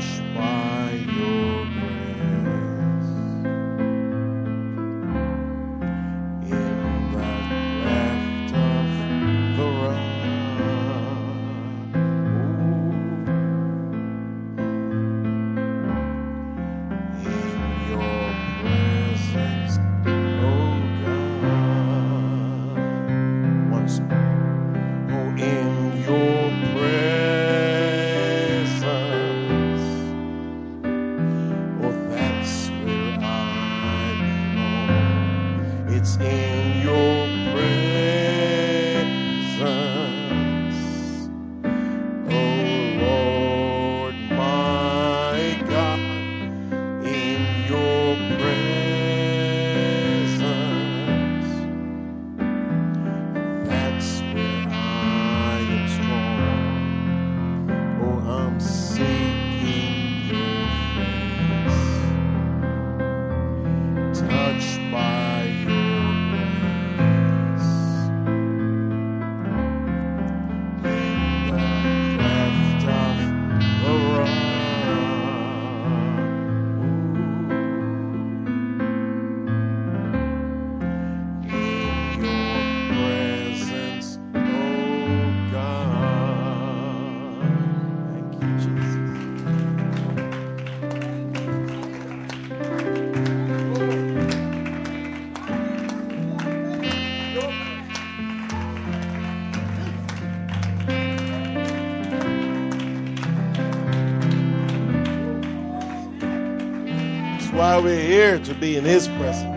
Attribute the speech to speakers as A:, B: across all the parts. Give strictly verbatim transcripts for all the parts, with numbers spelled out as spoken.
A: Why we're here, to be in his presence.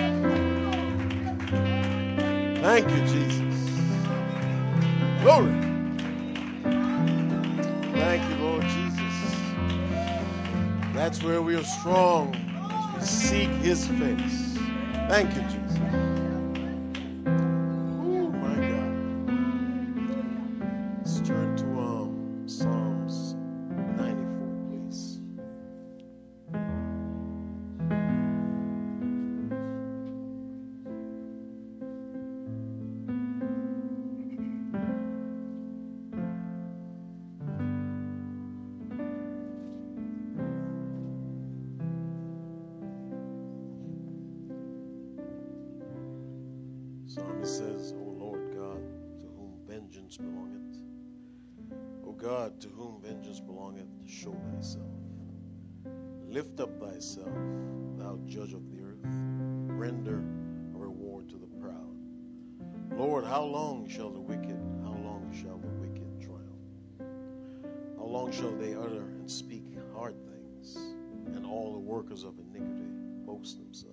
A: Thank you, Jesus. Glory. Thank you, Lord Jesus. That's where we are strong, as we seek his face. Thank you, Jesus. Oh, my God. Let's turn to um, Psalms ninety-four, please. Psalmist says, O Lord God, to whom vengeance belongeth, O God, to whom vengeance belongeth, show thyself. Lift up thyself, thou judge of the earth. Render a reward to the proud. Lord, how long shall the wicked, how long shall the wicked triumph? How long shall they utter and speak hard things, and all the workers of iniquity boast themselves?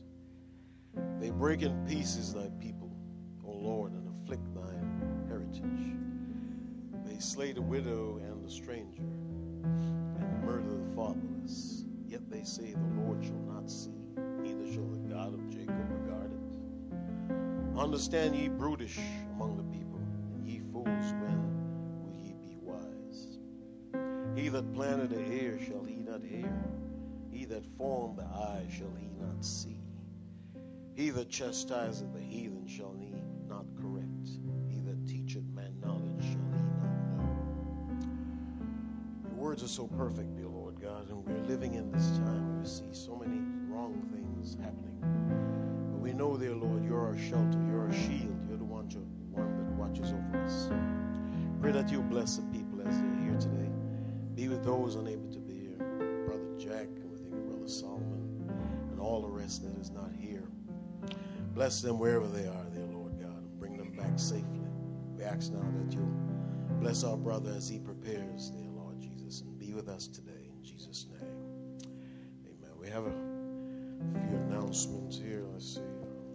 A: They break in pieces thy people, O Lord, and afflict thine heritage. They slay the widow and the stranger, and murder the fatherless. Yet they say, the Lord shall not see, neither shall the God of Jacob regard it. Understand ye brutish among the people, and ye fools, when will ye be wise? He that planted the ear, shall he not hear? He that formed the eye, shall he not see? He that chastiseth the heathen, shall he not correct? He that teacheth man knowledge, shall he not know? Your words are so perfect, dear Lord God, and we're living in this time where we see so many wrong things happening. But we know, dear Lord, you're our shelter, you're our shield, you're the one, one that watches over us. Pray that you'll bless the people as they're here today. Be with those unable to be here. Brother Jack, and we think of Brother Solomon, and all the rest that is not here. Bless them wherever they are, dear Lord God, and bring them back safely. We ask now that you'll bless our brother as he prepares, dear Lord Jesus, and be with us today in Jesus' name. Amen. We have a few announcements here. Let's see.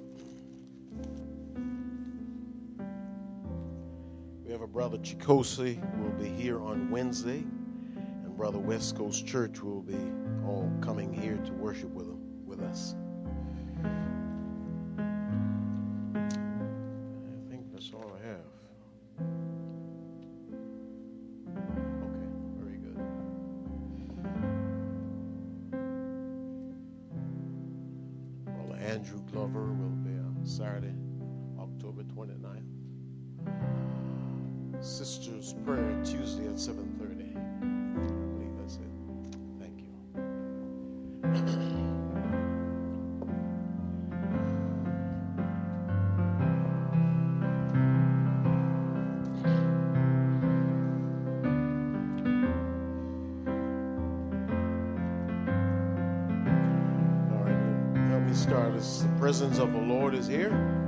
A: We have a brother Chikosi who will be here on Wednesday, and brother West Coast Church will be all coming here to worship with them, with us. That's all I have. Okay, very good. Brother Andrew Glover will be on Saturday, October twenty-ninth. Sisters Prayer Tuesday at seven thirty. I believe that's it. Start as the presence of the Lord is here.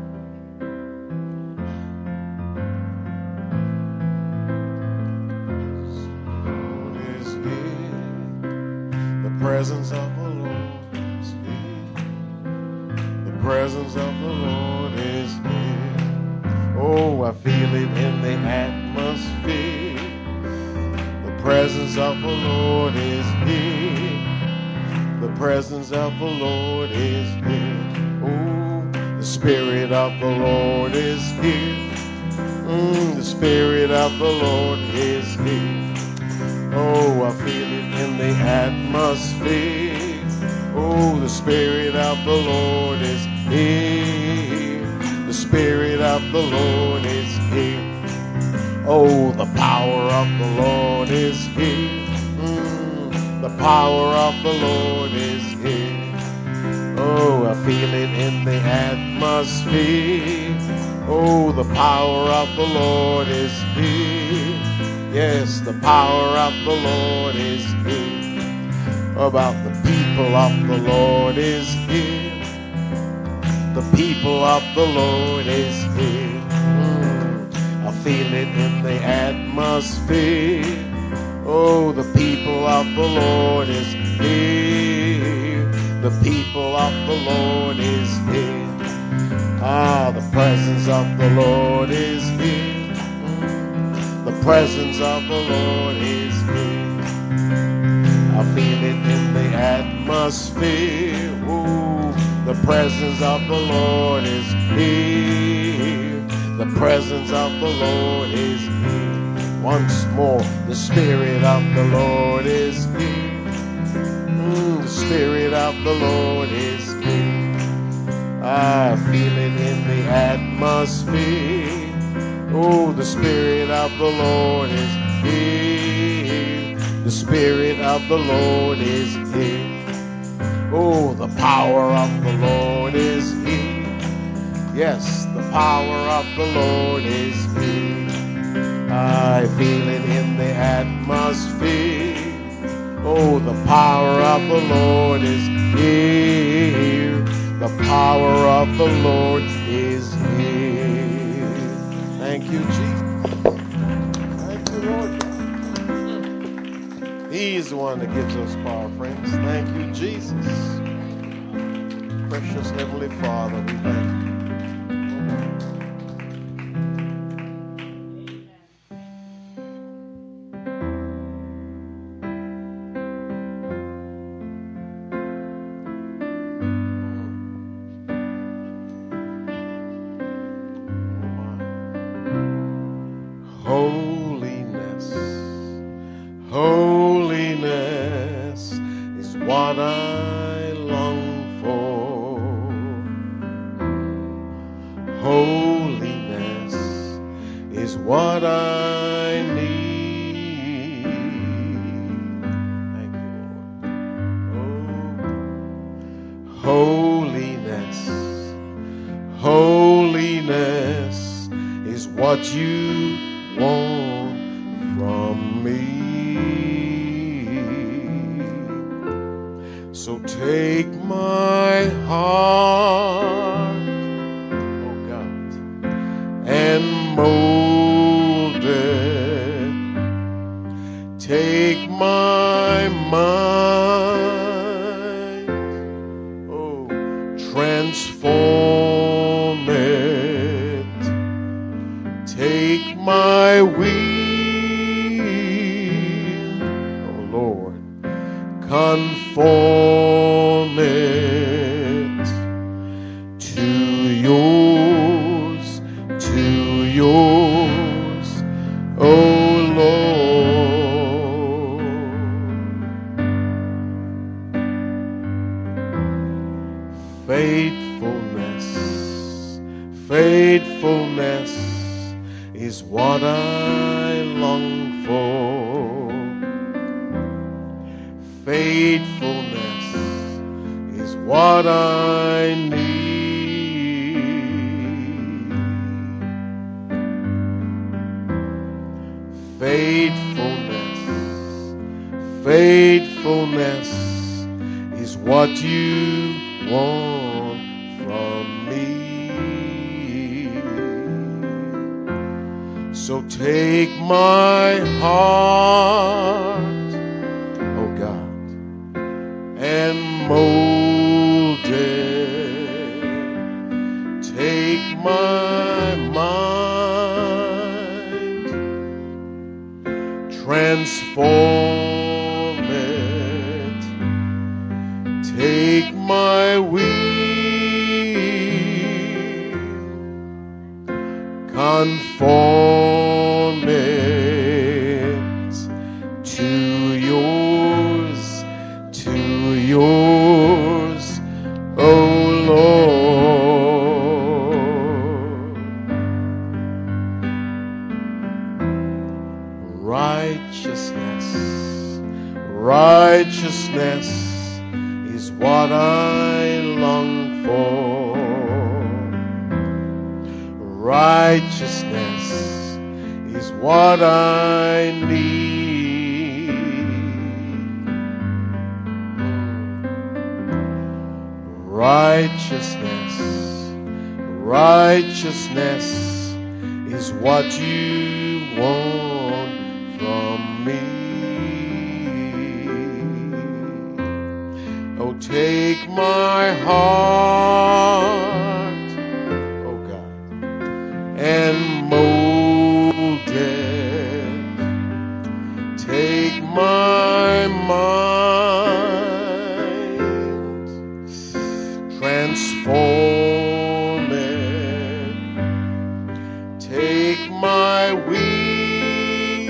A: Lord is here. The presence of the Lord is here. The presence of the Lord is here. Oh, I feel it in the atmosphere. The presence of the Lord is here. The presence of the Lord is here. Oh, the Spirit of the Lord is here. Mm, the Spirit of the Lord is here. Oh, I feel it in the atmosphere. Oh, the Spirit of the Lord is here. The Spirit of the Lord is here. Oh, the power of the Lord is here. The power of the Lord is here. Oh, I feel it in the atmosphere. Oh, the power of the Lord is here. Yes, the power of the Lord is here. About the people of the Lord is here. The people of the Lord is here. Mm, I feel it in the atmosphere. Oh, the people of the Lord is here. The people of the Lord is here. Ah, the presence of the Lord is here. The presence of the Lord is here. I feel it in the atmosphere. Oh, the presence of the Lord is here. The presence of the Lord is here. Once more, the Spirit of the Lord is here. Mm, the Spirit of the Lord is here. I feel it in the atmosphere. Oh, the Spirit of the Lord is here. The Spirit of the Lord is here. Oh, the power of the Lord is here. Yes, the power of the Lord is here. I feel it in the atmosphere. Oh, the power of the Lord is here. The power of the Lord is here. Thank you, Jesus. Thank you, Lord. He's the one that gives us power, friends. Thank you, Jesus. Precious Heavenly Father, we thank you. Holiness, holiness is what I long for. Holiness is what I need. Thank you, Lord. Oh, holiness, holiness is what you want from me. So take my heart, oh God, and mold it. Take my mind, oh, transform it. Take my will, oh Lord, conform it to yours, to yours, oh Lord. Faithfulness, faithfulness is what I long for. Faithfulness is what I need. Faithfulness, faithfulness is what you want from me. So take my heart, oh God, and mold it. Take my mind, transform it. Take my will, conform it to yours, to yours, oh Lord. Righteousness, righteousness is what I long for. Righteousness is what I need. Righteousness, righteousness is what you want from me. Oh, take my heart, oh God, and mold it. Take my mind, transform it. Take my will,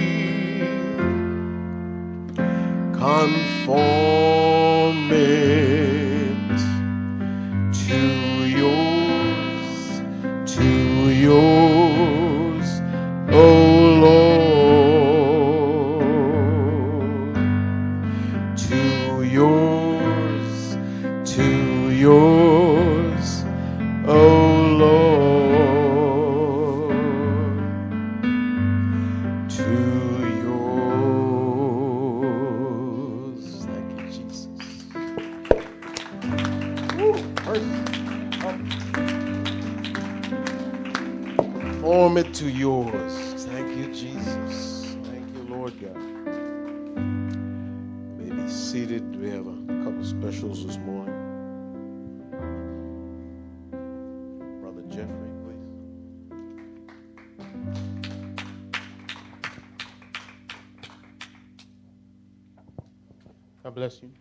A: conform it to yours, to yours, oh Lord, to yours, to yours, oh Lord, to yours. Thank you, Jesus. Woo, mercy. Conform it to yours. Thank you, Jesus. Thank you, Lord God. You may be seated. We have a couple specials this morning. Brother Jeffrey, please.
B: God bless you.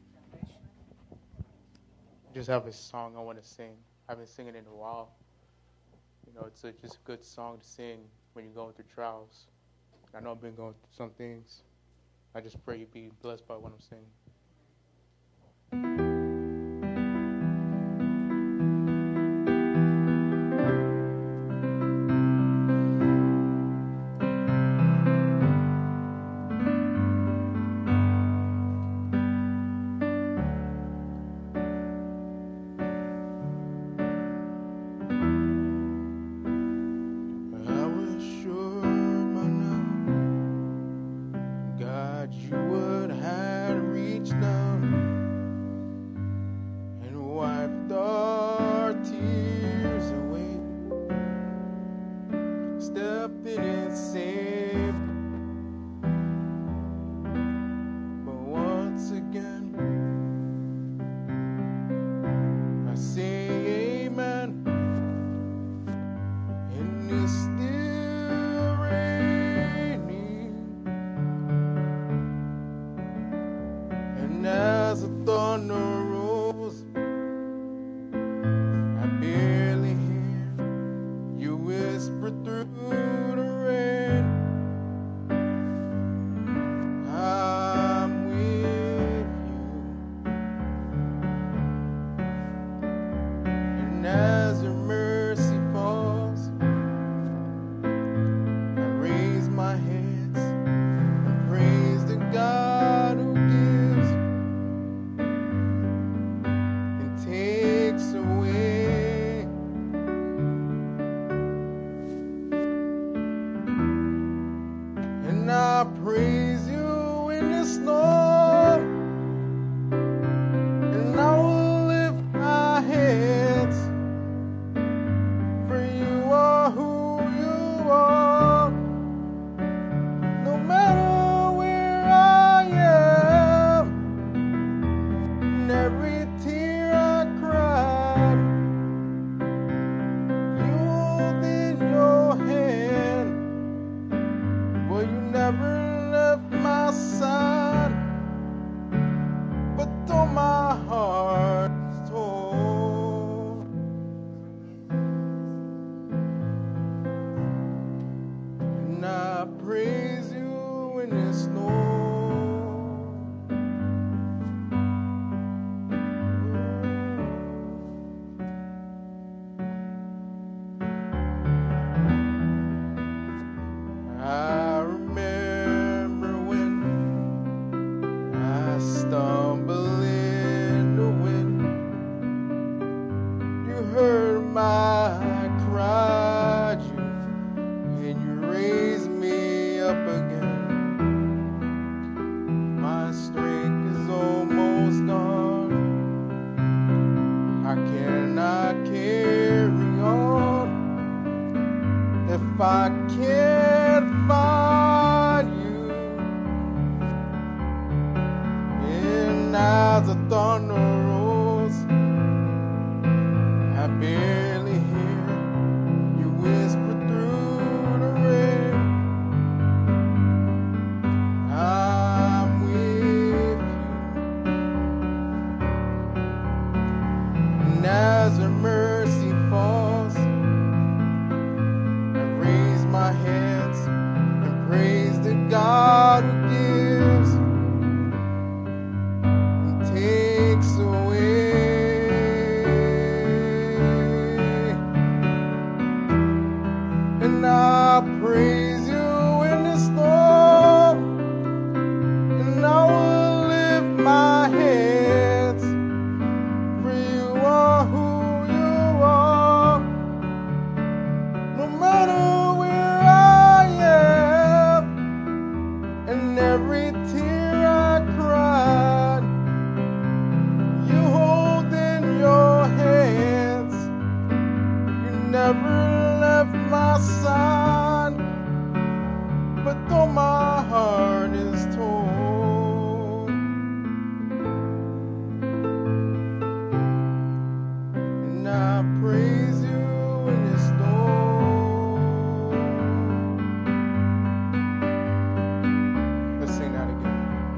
B: I just have a song I want to sing. I've been singing it in a while. You know, it's a, just a good song to sing when you're going through trials. I know I've been going through some things. I just pray you be blessed by what I'm singing. I stumble in the wind, you heard my cry, and you raised me up again. My strength is almost gone, I cannot carry on if I can't find you. And as the thunder rolls, I barely hear you whisper through the rain. I'm with you. And as your mercy falls, I raise my hands and praise the God who gives and takes away. And I praise you in the storm, and I will lift my hands, for you are who you are. No matter where I am, and every tear I cried, you hold in your hands. You never left my side, but though my heart is torn, and I praise you in the storm. Let's sing that again.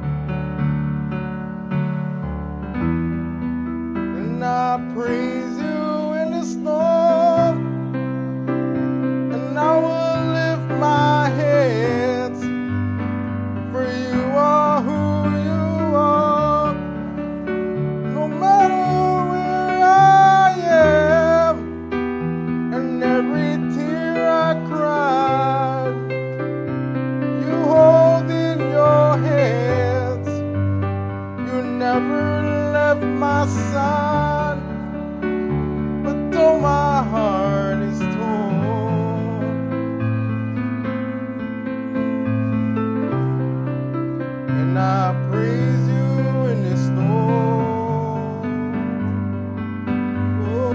B: And I praise you in the storm, and I will lift my hands, for you are who you are. No matter where I am, and every tear I cried, you hold in your hands. You never left my side, but though my heart is torn, and I praise you in the storm. Oh,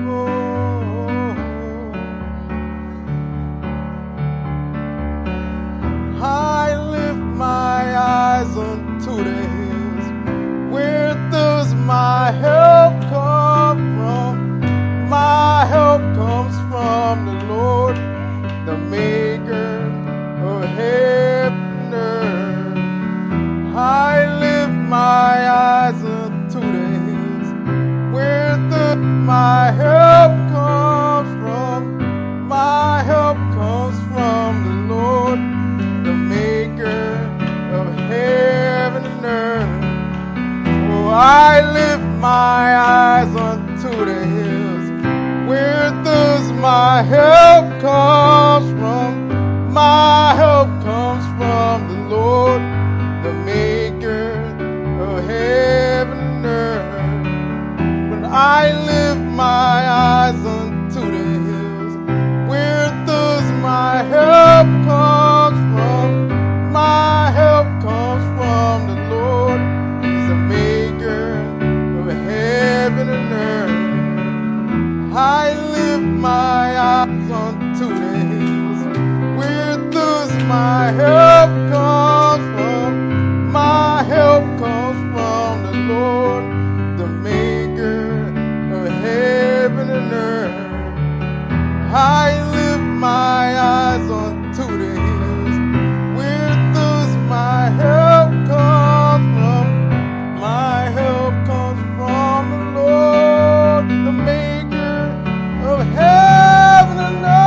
B: I lift my eyes unto the hills. Where does my help come from? My help comes from the Lord, the maker of heaven and earth. I lift my eyes unto the hills. Where does my help come from? My help comes from the Lord, the maker of heaven and earth. Oh, I lift my eyes unto the hills. Where does my help come from? My help comes from the Lord, the maker of heaven and earth. When I lift my eyes unto the hills, where does my help come from? My help comes from the Lord, He's the maker of heaven and earth. I lift my eyes unto the hills. Where does my help come from? My help comes from the Lord, the maker of heaven and earth. I lift my eyes unto the hills. Where does my help come from? My help comes from the Lord, the maker of heaven and earth.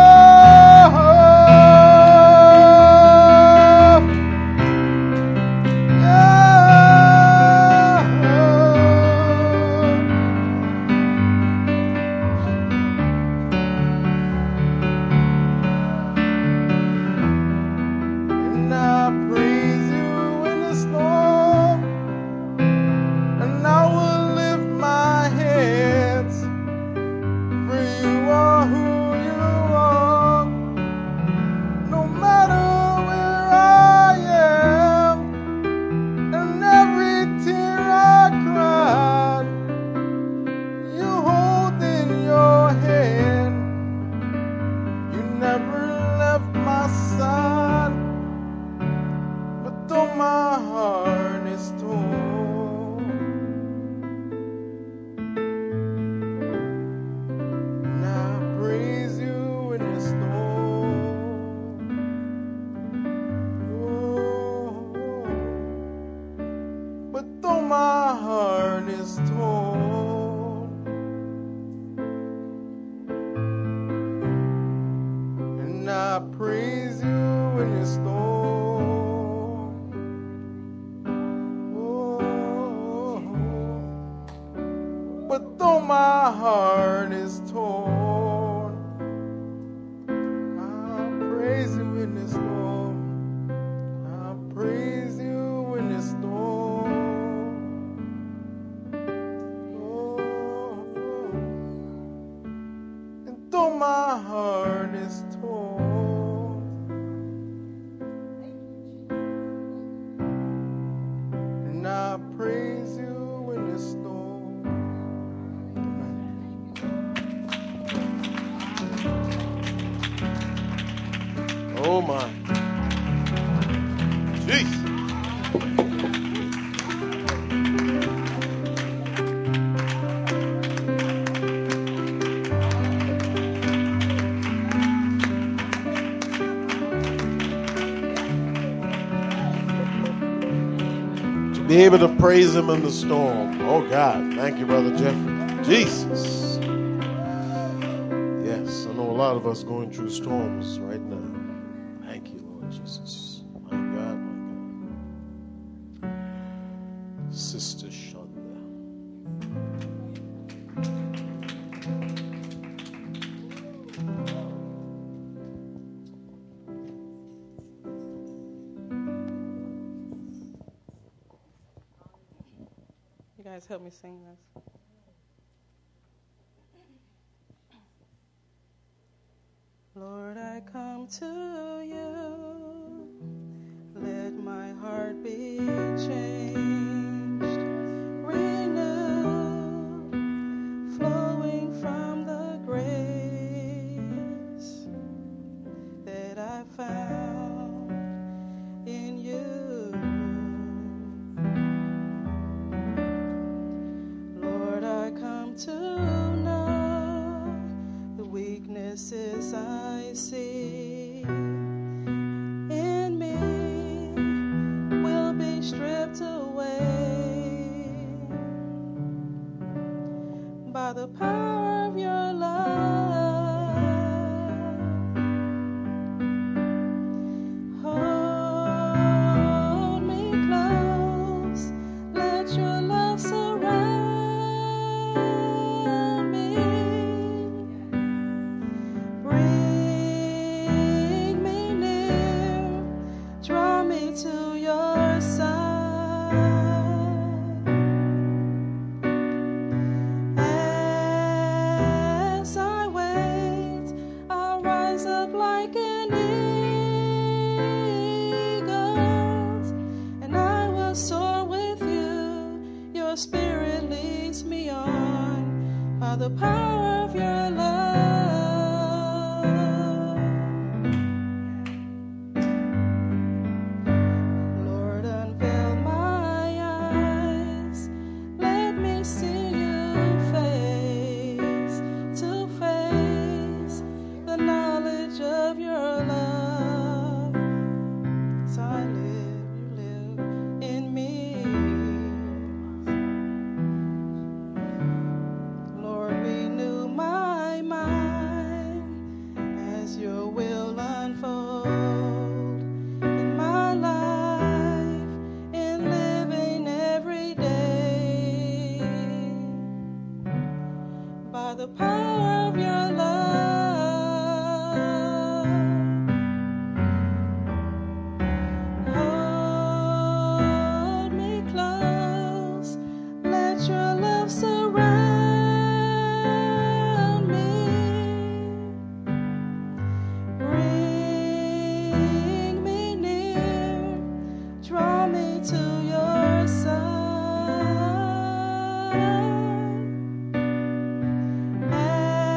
B: Yeah. my heart is torn, and I praise you in the storm. Oh, but though my heart is torn, I'll praise you in the storm. I'll praise you in the storm. Though my heart is torn, and I praise you in the storm.
A: Oh my. Jeez. Be able to praise him in the storm. Oh God, thank you, Brother Jeffrey. Jesus. Yes, I know a lot of us going through storms right now. Thank you, Lord Jesus. My God, my God. Sister Shonda.
C: You guys help me sing this. Lord, I come to you. Let my heart be changed, renewed, flowing from the grace that I found in you. To know the weaknesses I see in me will be stripped away by the power of your love. Hold me close, let your love surround. To your side, as I wait, I'll rise up like an eagle, and I will soar with you. Your spirit leads me on by the power of your love. The power of your love. Hold me close, let your love surround me. Bring me near, draw me to your side.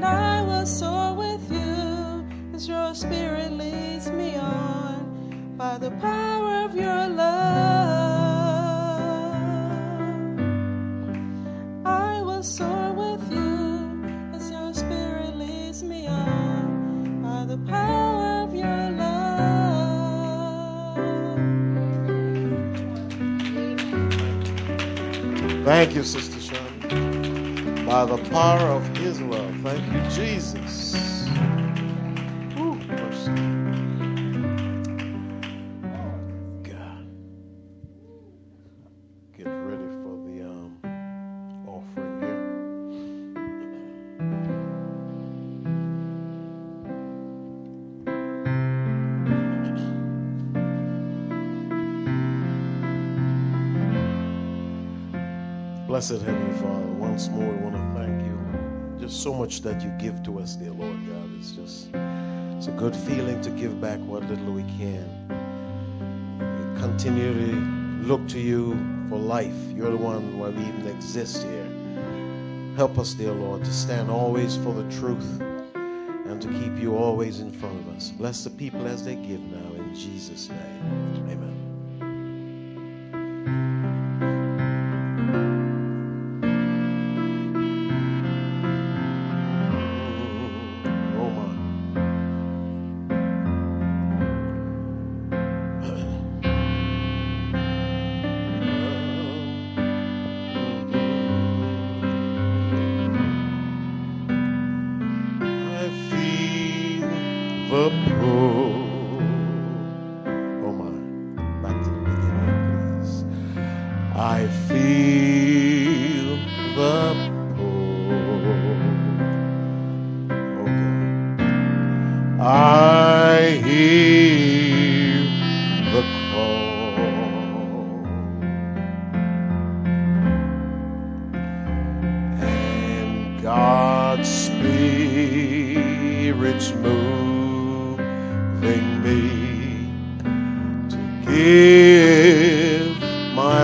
C: and I will soar with you as your spirit leads me on by the power of your love. I will soar with you as your spirit leads me on by the power of your love.
A: Thank you, Sister Sean. By the power of his love. Thank you, Jesus. Woo, mercy. God. Get ready for the um, offering here. Blessed Heavenly Father, once more we want to thank you. Just so much that you give to us, dear Lord God. It's just, it's a good feeling to give back what little we can. We continually look to you for life. You're the one why we even exist here. Help us, dear Lord, to stand always for the truth and to keep you always in front of us. Bless the people as they give now in Jesus' name. Amen. The pull. Oh my. Back to the beginning, please. I feel the pull. Okay. I hear the call. And God's Spirit's moving me to give my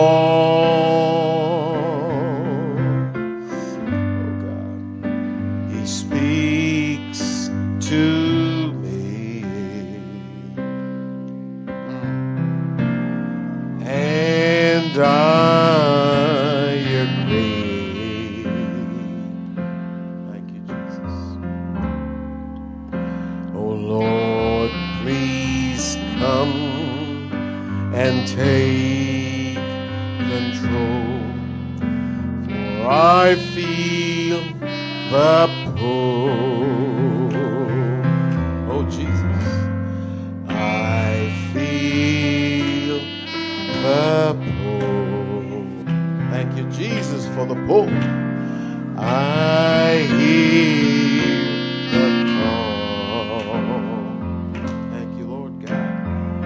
A: all. Oh God, He speaks to me, and I agree. Thank you, Jesus. Oh Lord, please come and take control, for I feel the pull. Oh Jesus, I feel the pull. Thank you, Jesus, for the pull. I hear the call. Thank you, Lord God.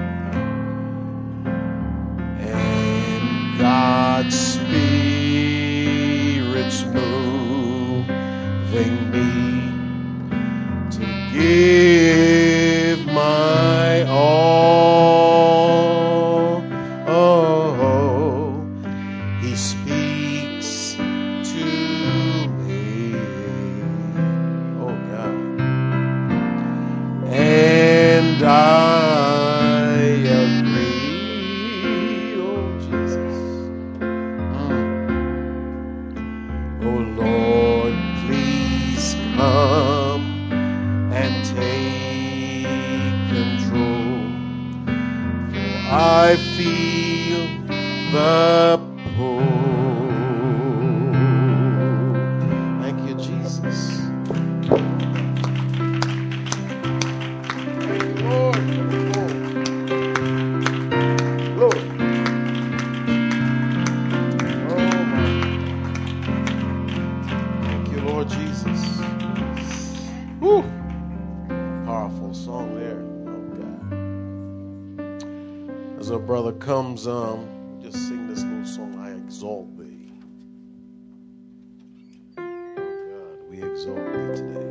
A: And God's Spirit's moving me to give my all. Oh, He speaks to me. Oh God. And I agree. Oh Jesus. Oh Lord, please come and take control, for I feel the pull. Thank you, Jesus. Thank you, Lord. Lord. Oh my. Thank you, Lord Jesus. Woo. Powerful song there. Oh God. As our brother comes, um, just sing this little song, I exalt thee. Oh God, we exalt thee today.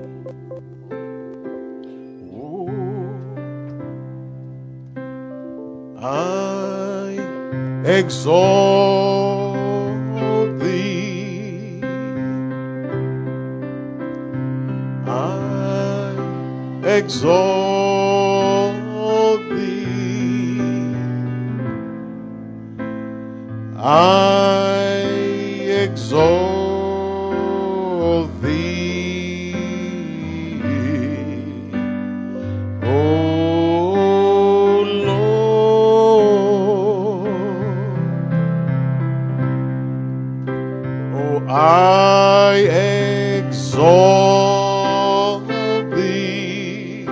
A: Oh, I exalt thee. I exalt thee. I exalt thee, O Lord. Oh, I exalt thee.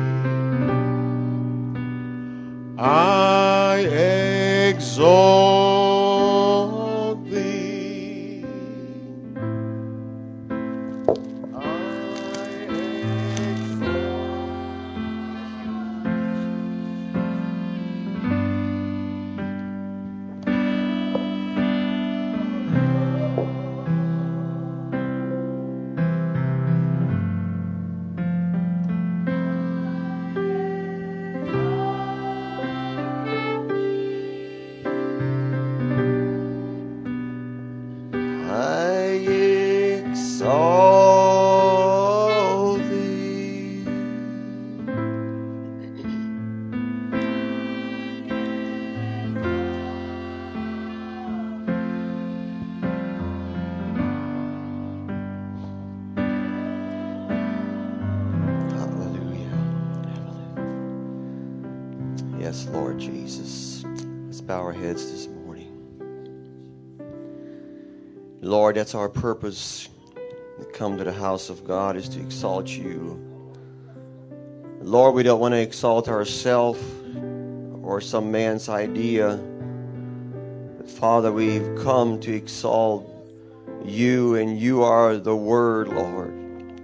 A: I exalt thee. I exalt thee. Hallelujah. Yes, Lord Jesus. Let's bow our heads this morning. Lord, that's our purpose. To come to the house of God is to exalt you. Lord, we don't want to exalt ourselves or some man's idea. But Father, we've come to exalt you, and you are the Word, Lord.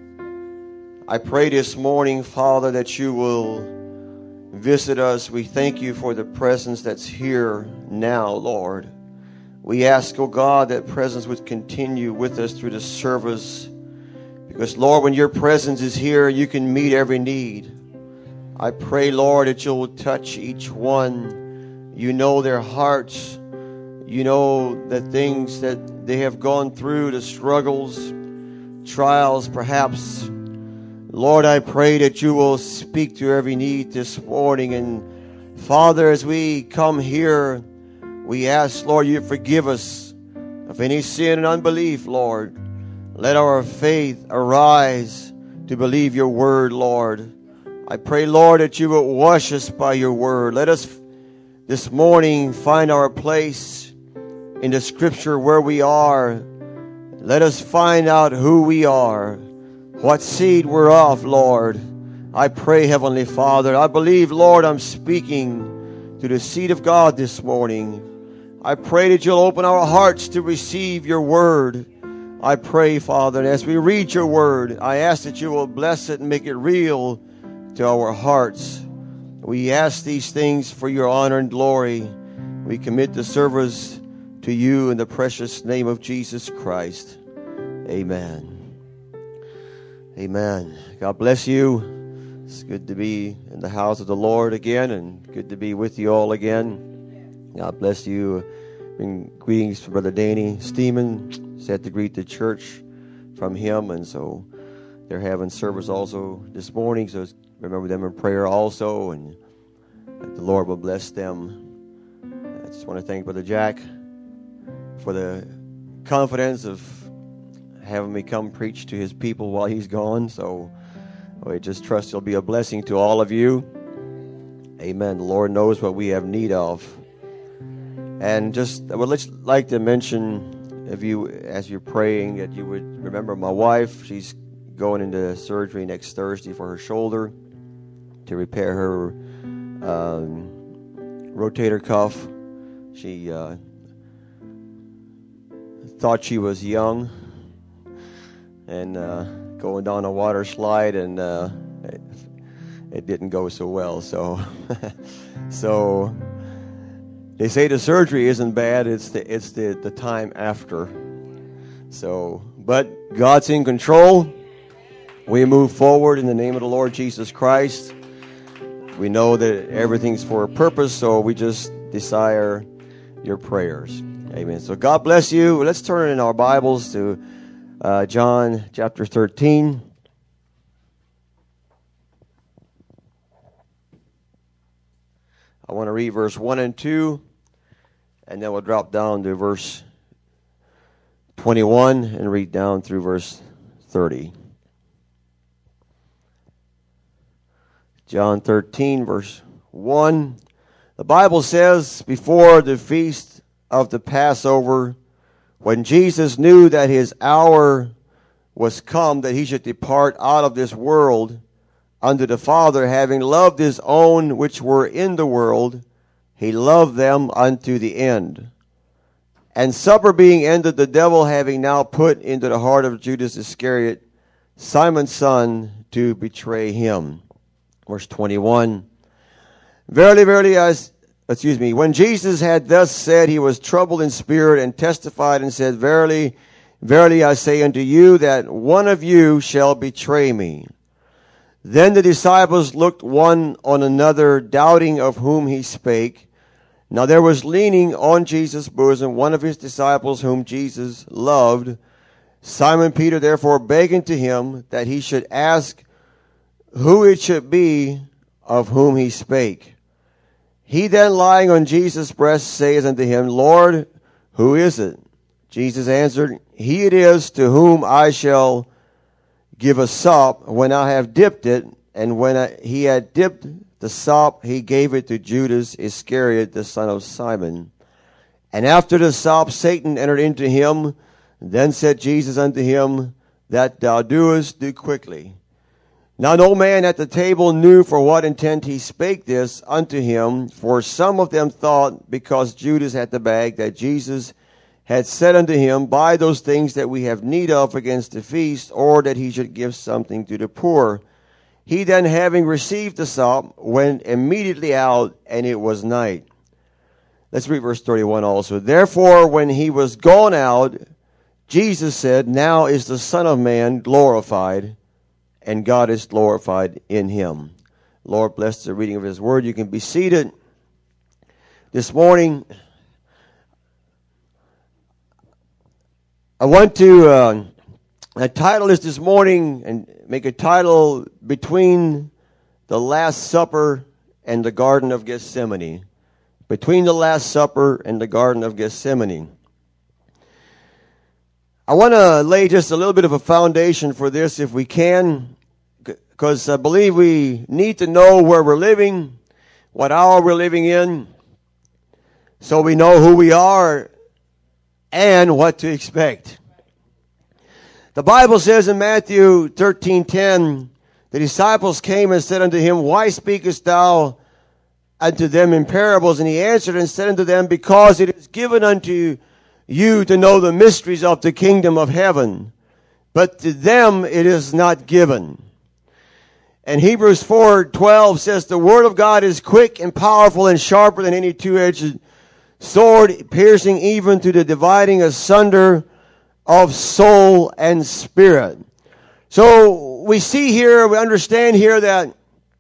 A: I pray this morning, Father, that you will visit us. We thank you for the presence that's here now, Lord. We ask, oh God, that presence would continue with us through the service. Because, Lord, when your presence is here, you can meet every need. I pray, Lord, that you will touch each one. You know their hearts. You know the things that they have gone through, the struggles, trials, perhaps. Lord, I pray that you will speak to every need this morning. And, Father, as we come here, we ask, Lord, you forgive us of any sin and unbelief, Lord. Let our faith arise to believe your word, Lord. I pray, Lord, that you will wash us by your word. Let us this morning find our place in the scripture where we are. Let us find out who we are, what seed we're of, Lord. I pray, Heavenly Father, I believe, Lord, I'm speaking to the seed of God this morning. I pray that you'll open our hearts to receive your word. I pray, Father, as we read your word, I ask that you will bless it and make it real to our hearts. We ask these things for your honor and glory. We commit the service to you in the precious name of Jesus Christ. Amen. Amen. God bless you. It's good to be in the house of the Lord again, and good to be with you all again. God bless you. Bring greetings from Brother Danny Steeman. Said to greet the church from him, and so they're having service also this morning. So remember them in prayer also, and that the Lord will bless them. I just want to thank Brother Jack for the confidence of having me come preach to his people while he's gone. So I just trust it'll be a blessing to all of you. Amen. The Lord knows what we have need of. And just I would like to mention, if you, as you're praying, that you would remember my wife. She's going into surgery next Thursday for her shoulder to repair her um, rotator cuff. She uh, thought she was young and uh, going down a water slide, and uh, it, it didn't go so well. So, so. They say the surgery isn't bad, it's the it's the, the time after. So, but God's in control. We move forward in the name of the Lord Jesus Christ. We know that everything's for a purpose, so we just desire your prayers. Amen. So God bless you. Let's turn in our Bibles to uh, John chapter thirteen.
D: I want to read verse one and two, and then we'll drop down to verse twenty-one and read down through verse thirty. John thirteen, verse one. The Bible says, before the feast of the Passover, when Jesus knew that his hour was come, that he should depart out of this world unto the Father, having loved his own which were in the world, he loved them unto the end. And supper being ended, the devil having now put into the heart of Judas Iscariot, Simon's son, to betray him. Verse twenty-one. Verily, verily, I, excuse me, when Jesus had thus said, he was troubled in spirit and testified and said, Verily, verily, I say unto you that one of you shall betray me. Then the disciples looked one on another, doubting of whom he spake. Now there was leaning on Jesus' bosom one of his disciples whom Jesus loved. Simon Peter therefore begging to him that he should ask who it should be of whom he spake. He then lying on Jesus' breast saith unto him, Lord, who is it? Jesus answered, He it is to whom I shall give a sop when I have dipped it. And when I, he had dipped the sop, he gave it to Judas Iscariot, the son of Simon. And after the sop, Satan entered into him. Then said Jesus unto him, That thou doest, do quickly. Now no man at the table knew for what intent he spake this unto him, for some of them thought, because Judas had the bag, that Jesus had said unto him, Buy those things that we have need of against the feast, or that he should give something to the poor. He then, having received the sop, went immediately out, and it was night. Let's read verse thirty-one also. Therefore, when he was gone out, Jesus said, Now is the Son of Man glorified, and God is glorified in him. Lord, bless the reading of his word. You can be seated. This morning, I want to uh, I title this this morning and make a title Between the Last Supper and the Garden of Gethsemane. Between the Last Supper and the Garden of Gethsemane. I want to lay just a little bit of a foundation for this if we can, because I believe we need to know where we're living, what hour we're living in, so we know who we are and what to expect. The Bible says in Matthew thirteen ten, the disciples came and said unto him, Why speakest thou unto them in parables? And he answered and said unto them, Because it is given unto you to know the mysteries of the kingdom of heaven, but to them it is not given. And Hebrews four twelve says, The word of God is quick and powerful and sharper than any two-edged sword, piercing even to the dividing asunder of soul and spirit. So we see here, we understand here that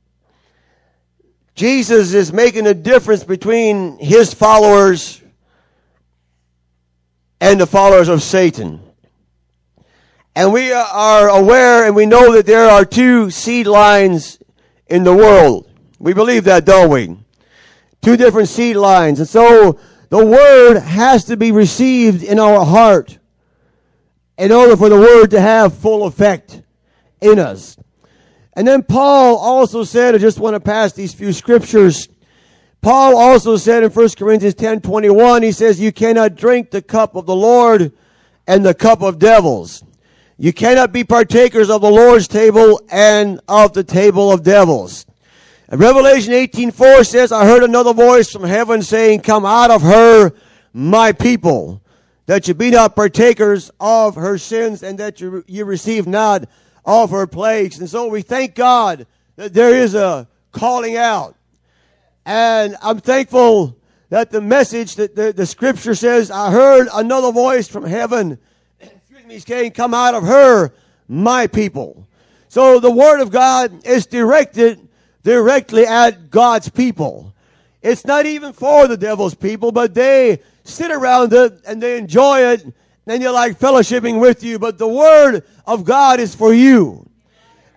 D: Jesus is making a difference between his followers and the followers of Satan. And we are aware and we know that there are two seed lines in the world. We believe that, don't we? Two different seed lines. And so the word has to be received in our heart in order for the word to have full effect in us. And then Paul also said, I just want to pass these few scriptures. Paul also said in First Corinthians ten twenty-one, he says, You cannot drink the cup of the Lord and the cup of devils. You cannot be partakers of the Lord's table and of the table of devils. And Revelation eighteen four says, I heard another voice from heaven saying, Come out of her, my people, that you be not partakers of her sins, and that you, you receive not of her plagues. And so we thank God that there is a calling out. And I'm thankful that the message that the, the scripture says, I heard another voice from heaven, excuse me, saying, Come out of her, my people. So the word of God is directed directly at God's people. It's not even for the devil's people, but they sit around it and they enjoy it, and they like fellowshipping with you. But the word of God is for you.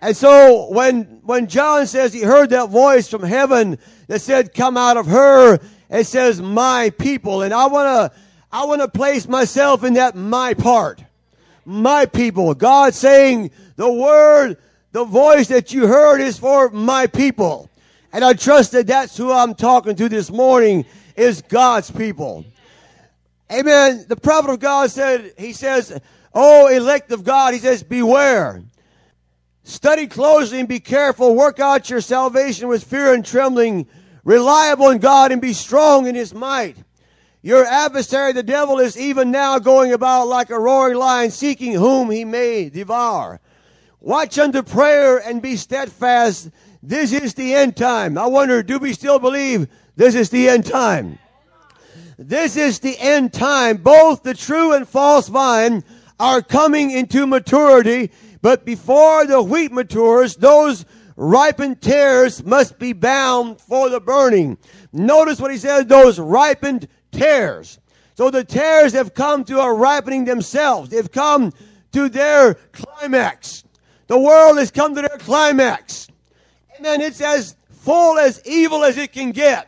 D: And so when, when John says he heard that voice from heaven that said, come out of her, it says, my people. And I want to, I want to place myself in that my part. My people. God saying the word, the voice that you heard is for my people. And I trust that that's who I'm talking to this morning, is God's people. Amen. The prophet of God said, he says, oh, elect of God, he says, beware. Study closely and be careful. Work out your salvation with fear and trembling. Reliable in God and be strong in his might. Your adversary, the devil, is even now going about like a roaring lion, seeking whom he may devour. Watch unto prayer and be steadfast. This is the end time. I wonder, do we still believe this is the end time? This is the end time. Both the true and false vine are coming into maturity, but before the wheat matures, those ripened tares must be bound for the burning. Notice what he says, those ripened tares. So the tares have come to a ripening themselves. They've come to their climax. The world has come to their climax. And then it's as full as evil as it can get.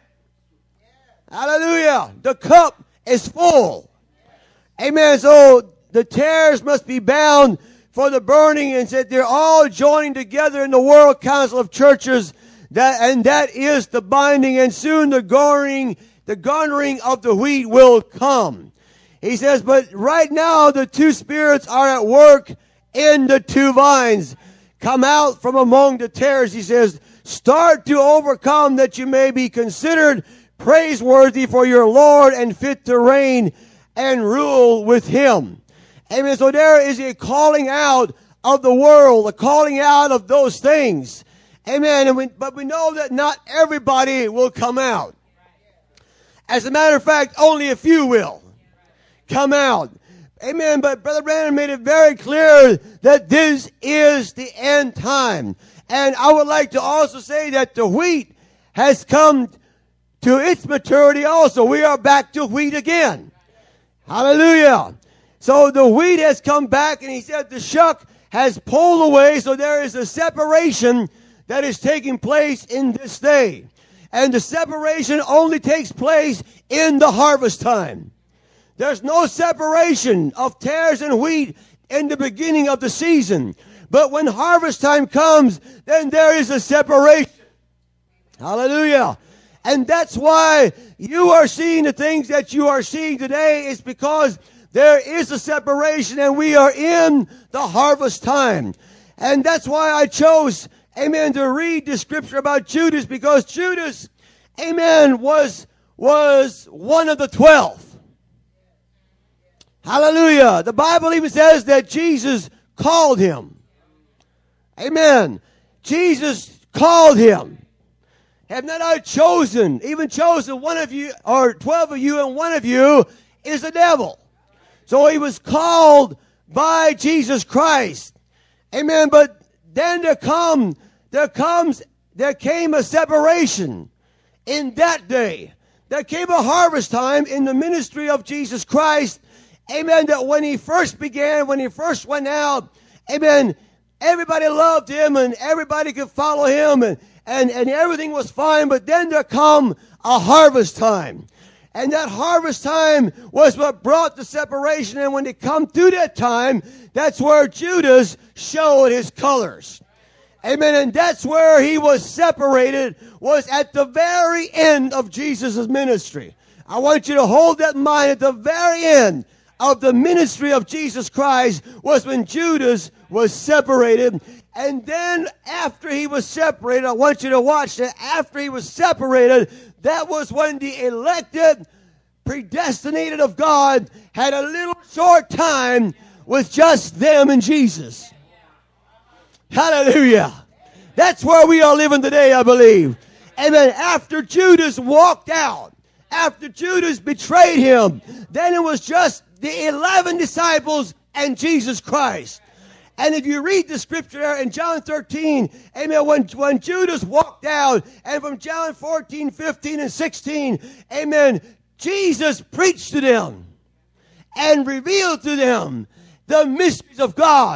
D: Hallelujah. The cup is full. Amen. So the tares must be bound for the burning, and said they're all joining together in the World Council of Churches, that and that is the binding, and soon the garnering, the garnering of the wheat will come. He says, but right now the two spirits are at work in the two vines. Come out from among the tares, he says, start to overcome that you may be considered praiseworthy for your Lord and fit to reign and rule with him. Amen. So there is a calling out of the world, a calling out of those things. Amen. And we, but we know that not everybody will come out. As a matter of fact, only a few will come out. Amen. But Brother Brandon made it very clear that this is the end time. And I would like to also say that the wheat has come to its maturity also. We are back to wheat again. Hallelujah. So the wheat has come back, and he said the shuck has pulled away, so there is a separation that is taking place in this day. And the separation only takes place in the harvest time. There's no separation of tares and wheat in the beginning of the season. But when harvest time comes, then there is a separation. Hallelujah. And that's why you are seeing the things that you are seeing today, is because there is a separation, and we are in the harvest time. And that's why I chose, amen, to read the scripture about Judas, because Judas, amen, was, was one of the twelve. Hallelujah. The Bible even says that Jesus called him. Amen. Jesus called him. Have not I chosen, even chosen one of you, or twelve of you, and one of you is the devil. So he was called by Jesus Christ. Amen. But then there come, there comes, there came a separation in that day. There came a harvest time in the ministry of Jesus Christ. Amen. That when he first began, when he first went out, amen, everybody loved him and everybody could follow him, and, and, and everything was fine. But then there come a harvest time. And that harvest time was what brought the separation. And when they come through that time, that's where Judas showed his colors. Amen. And that's where he was separated, was at the very end of Jesus' ministry. I want you to hold that in mind. At the very end of the ministry of Jesus Christ was when Judas was separated. And then after he was separated, I want you to watch that. After he was separated, that was when the elected, predestinated of God had a little short time with just them and Jesus. Hallelujah. That's where we are living today, I believe. And then after Judas walked out, after Judas betrayed him, then it was just the eleven disciples and Jesus Christ. And if you read the scripture there in John thirteen, amen, when, when Judas walked out, and from John fourteen, fifteen, and sixteen, amen, Jesus preached to them and revealed to them the mysteries of God.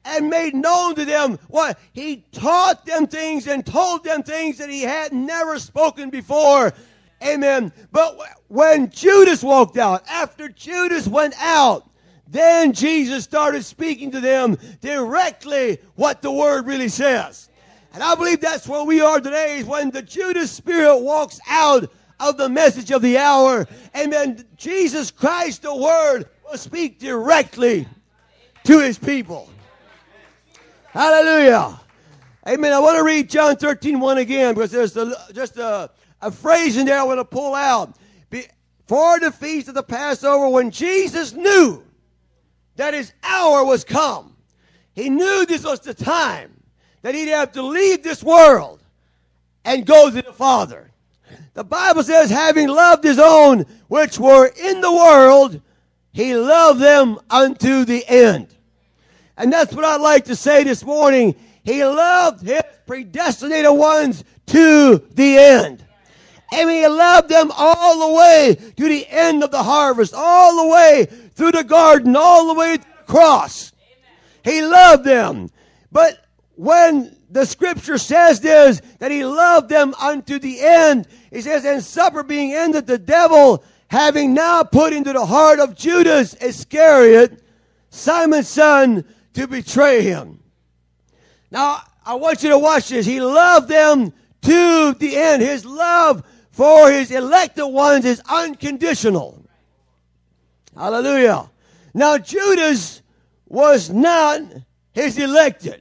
D: and made known to them what he taught them things and told them things that he had never spoken before. Amen. But when Judas walked out, after Judas went out, then Jesus started speaking to them directly what the word really says. And I believe that's where we are today, is when the Judas spirit walks out of the message of the hour. Amen. Jesus Christ, the word, will speak directly to his people. Hallelujah. Amen. I want to read John thirteen one again, because there's a, just a, a phrase in there I want to pull out. For the feast of the Passover, when Jesus knew that his hour was come, he knew this was the time that he'd have to leave this world and go to the Father. The Bible says, having loved his own which were in the world, he loved them unto the end. And that's what I'd like to say this morning. He loved his predestinated ones to the end. And he loved them all the way to the end of the harvest, all the way through the garden, all the way to the cross. He loved them. But when the scripture says this, that he loved them unto the end, he says, and supper being ended, the devil, having now put into the heart of Judas Iscariot, Simon's son, to betray him. Now, I want you to watch this. He loved them to the end. His love for his elected ones is unconditional. Hallelujah. Now, Judas was not his elected.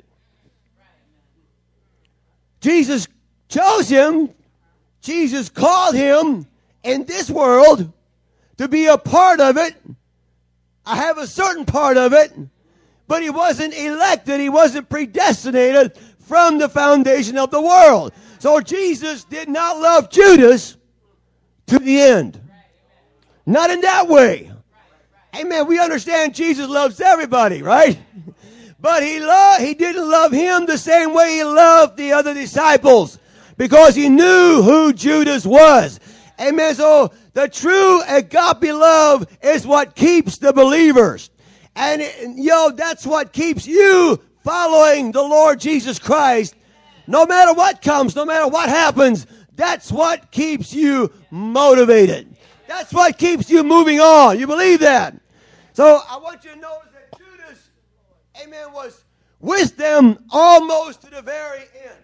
D: Jesus chose him. Jesus called him in this world to be a part of it. I have a certain part of it. But he wasn't elected. He wasn't predestinated from the foundation of the world. So Jesus did not love Judas to the end. Not in that way. Amen. We understand Jesus loves everybody, right? But he loved, he didn't love him the same way he loved the other disciples, because he knew who Judas was. Amen. So the true agape love is what keeps the believers. And, yo, that's what keeps you following the Lord Jesus Christ. No matter what comes, no matter what happens, that's what keeps you motivated. That's what keeps you moving on. You believe that? So I want you to notice that Judas, amen, was with them almost to the very end.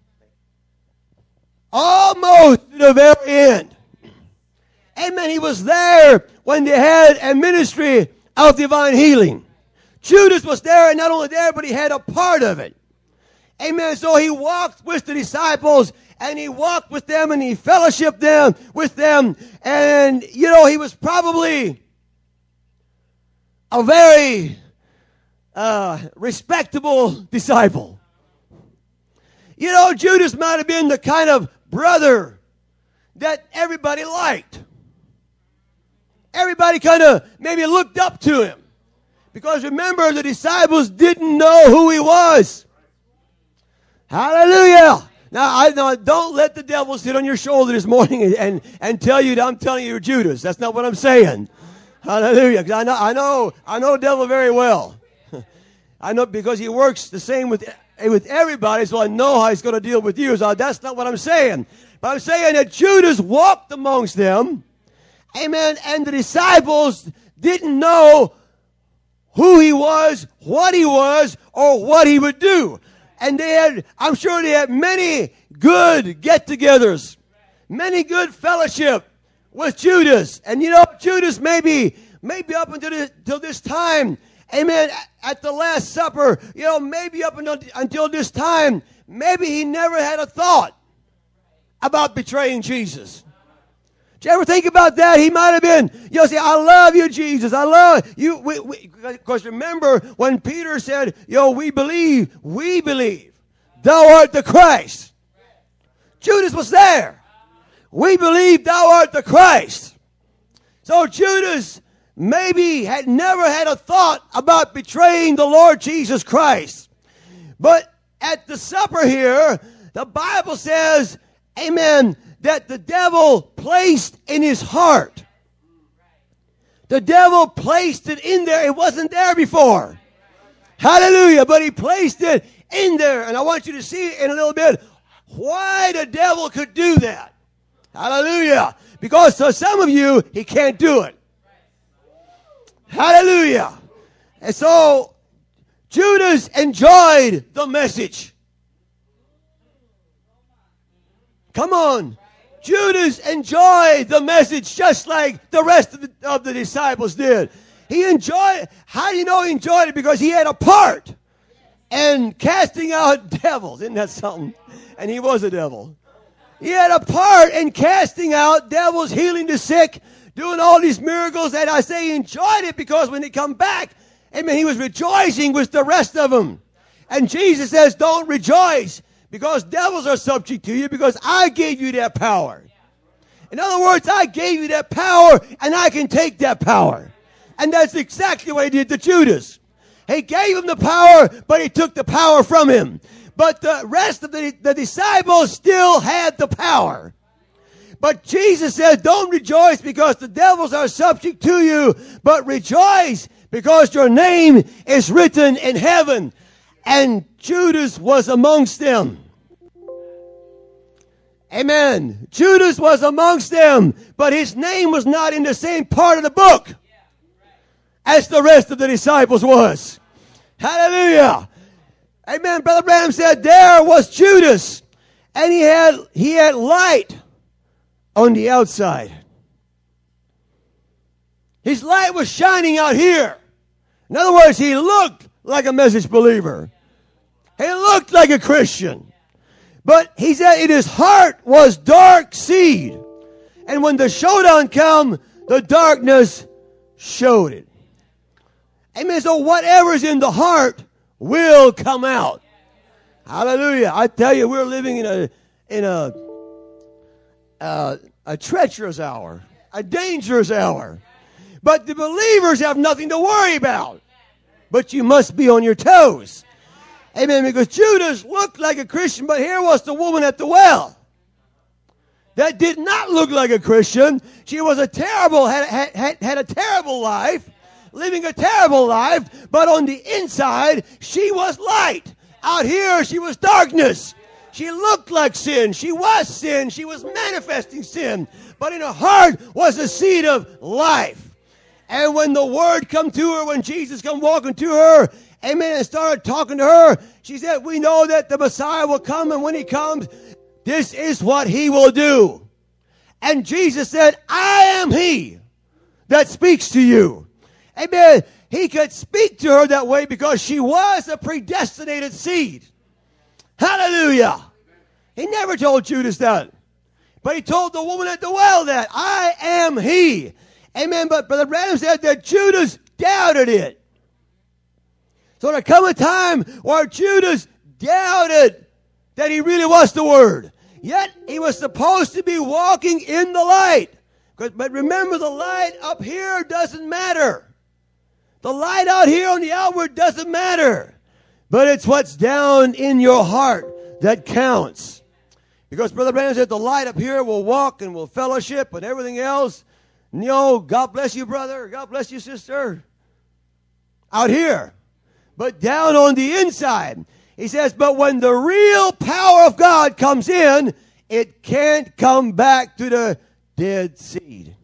D: Almost to the very end. Amen. He was there when they had a ministry of divine healing. Judas was there, and not only there, but he had a part of it. Amen. So he walked with the disciples, and he walked with them, and he fellowshiped them with them. And, you know, he was probably a very uh, respectable disciple. You know, Judas might have been the kind of brother that everybody liked. Everybody kind of maybe looked up to him. Because remember, the disciples didn't know who he was. Hallelujah. Now, I now, don't let the devil sit on your shoulder this morning and, and, and tell you that I'm telling you you're Judas. That's not what I'm saying. Hallelujah. Because I know, I know, I know the devil very well. I know, because he works the same with, with everybody, so I know how he's going to deal with you. So that's not what I'm saying. But I'm saying that Judas walked amongst them. Amen. And the disciples didn't know who he was, what he was, or what he would do. And they had, I'm sure they had many good get-togethers, many good fellowship with Judas. And you know, Judas maybe, maybe up until this, until this time, amen, at the Last Supper, you know, maybe up until, until this time, maybe he never had a thought about betraying Jesus. Did you ever think about that? He might have been, you know, say, I love you, Jesus. I love you. Because remember when Peter said, yo, we believe, we believe. Thou art the Christ. Judas was there. We believe thou art the Christ. So Judas maybe had never had a thought about betraying the Lord Jesus Christ. But at the supper here, the Bible says, amen, that the devil placed in his heart. The devil placed it in there. It wasn't there before. Hallelujah. But he placed it in there. And I want you to see in a little bit why the devil could do that. Hallelujah. Because to some of you, he can't do it. Hallelujah. And so Judas enjoyed the message. Come on. Judas enjoyed the message just like the rest of the, of the disciples did. He enjoyed, how do you know he enjoyed it? Because he had a part in casting out devils. Isn't that something? And he was a devil. He had a part in casting out devils, healing the sick, doing all these miracles. And I say he enjoyed it because when he come back, amen, he was rejoicing with the rest of them. And Jesus says, don't rejoice because devils are subject to you because I gave you that power. In other words, I gave you that power and I can take that power. And that's exactly what he did to Judas. He gave him the power, but he took the power from him. But the rest of the, the disciples still had the power. But Jesus says, don't rejoice because the devils are subject to you, but rejoice because your name is written in heaven. And Judas was amongst them. Amen. Judas was amongst them, but his name was not in the same part of the book as the rest of the disciples was. Hallelujah. Amen. Brother Branham said there was Judas, and he had he had light on the outside. His light was shining out here. In other words, he looked like a message believer. He looked like a Christian. But he said in his heart was dark seed. And when the showdown come, the darkness showed it. Amen. So whatever's in the heart will come out. Hallelujah. I tell you, we're living in a in a uh, a treacherous hour, a dangerous hour. But the believers have nothing to worry about. But you must be on your toes. Amen. Because Judas looked like a Christian, but here was the woman at the well that did not look like a Christian. She was a terrible, had, had, had a terrible life, living a terrible life, but on the inside, she was light. Out here, she was darkness. She looked like sin. She was sin. She was manifesting sin. But in her heart was the seed of life. And when the word come to her, when Jesus come walking to her, amen, and started talking to her, she said, we know that the Messiah will come, and when he comes, this is what he will do. And Jesus said, I am he that speaks to you. Amen. He could speak to her that way because she was a predestinated seed. Hallelujah. He never told Judas that. But he told the woman at the well that, I am he. Amen. But Brother Branham said that Judas doubted it. So there come a time where Judas doubted that he really was the Word. Yet he was supposed to be walking in the light. But remember, the light up here doesn't matter. The light out here on the outward doesn't matter. But it's what's down in your heart that counts. Because Brother Branham said the light up here will walk and will fellowship and everything else. You know, God bless you, brother. God bless you, sister. Out here. But down on the inside. He says, but when the real power of God comes in, it can't come back to the dead seed.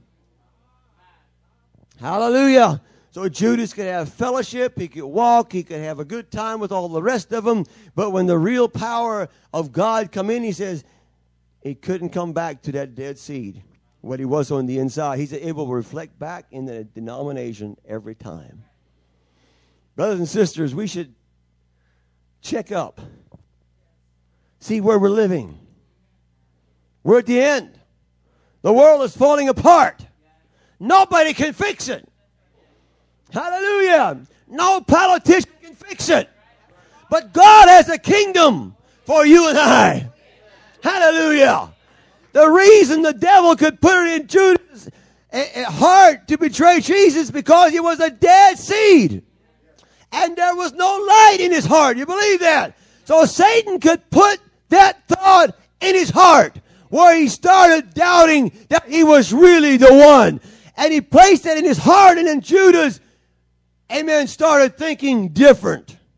D: Hallelujah. So Judas could have fellowship, he could walk, he could have a good time with all the rest of them. But when the real power of God come in, he says, he couldn't come back to that dead seed. What he was on the inside. He's able to reflect back in the denomination every time. Brothers and sisters, we should check up. See where we're living. We're at the end. The world is falling apart. Nobody can fix it. Hallelujah. No politician can fix it. But God has a kingdom for you and I. Hallelujah. The reason the devil could put it in Judas' heart to betray Jesus because he was a dead seed. And there was no light in his heart. You believe that? So Satan could put that thought in his heart where he started doubting that he was really the one. And he placed it in his heart, and then Judas, amen, started thinking different.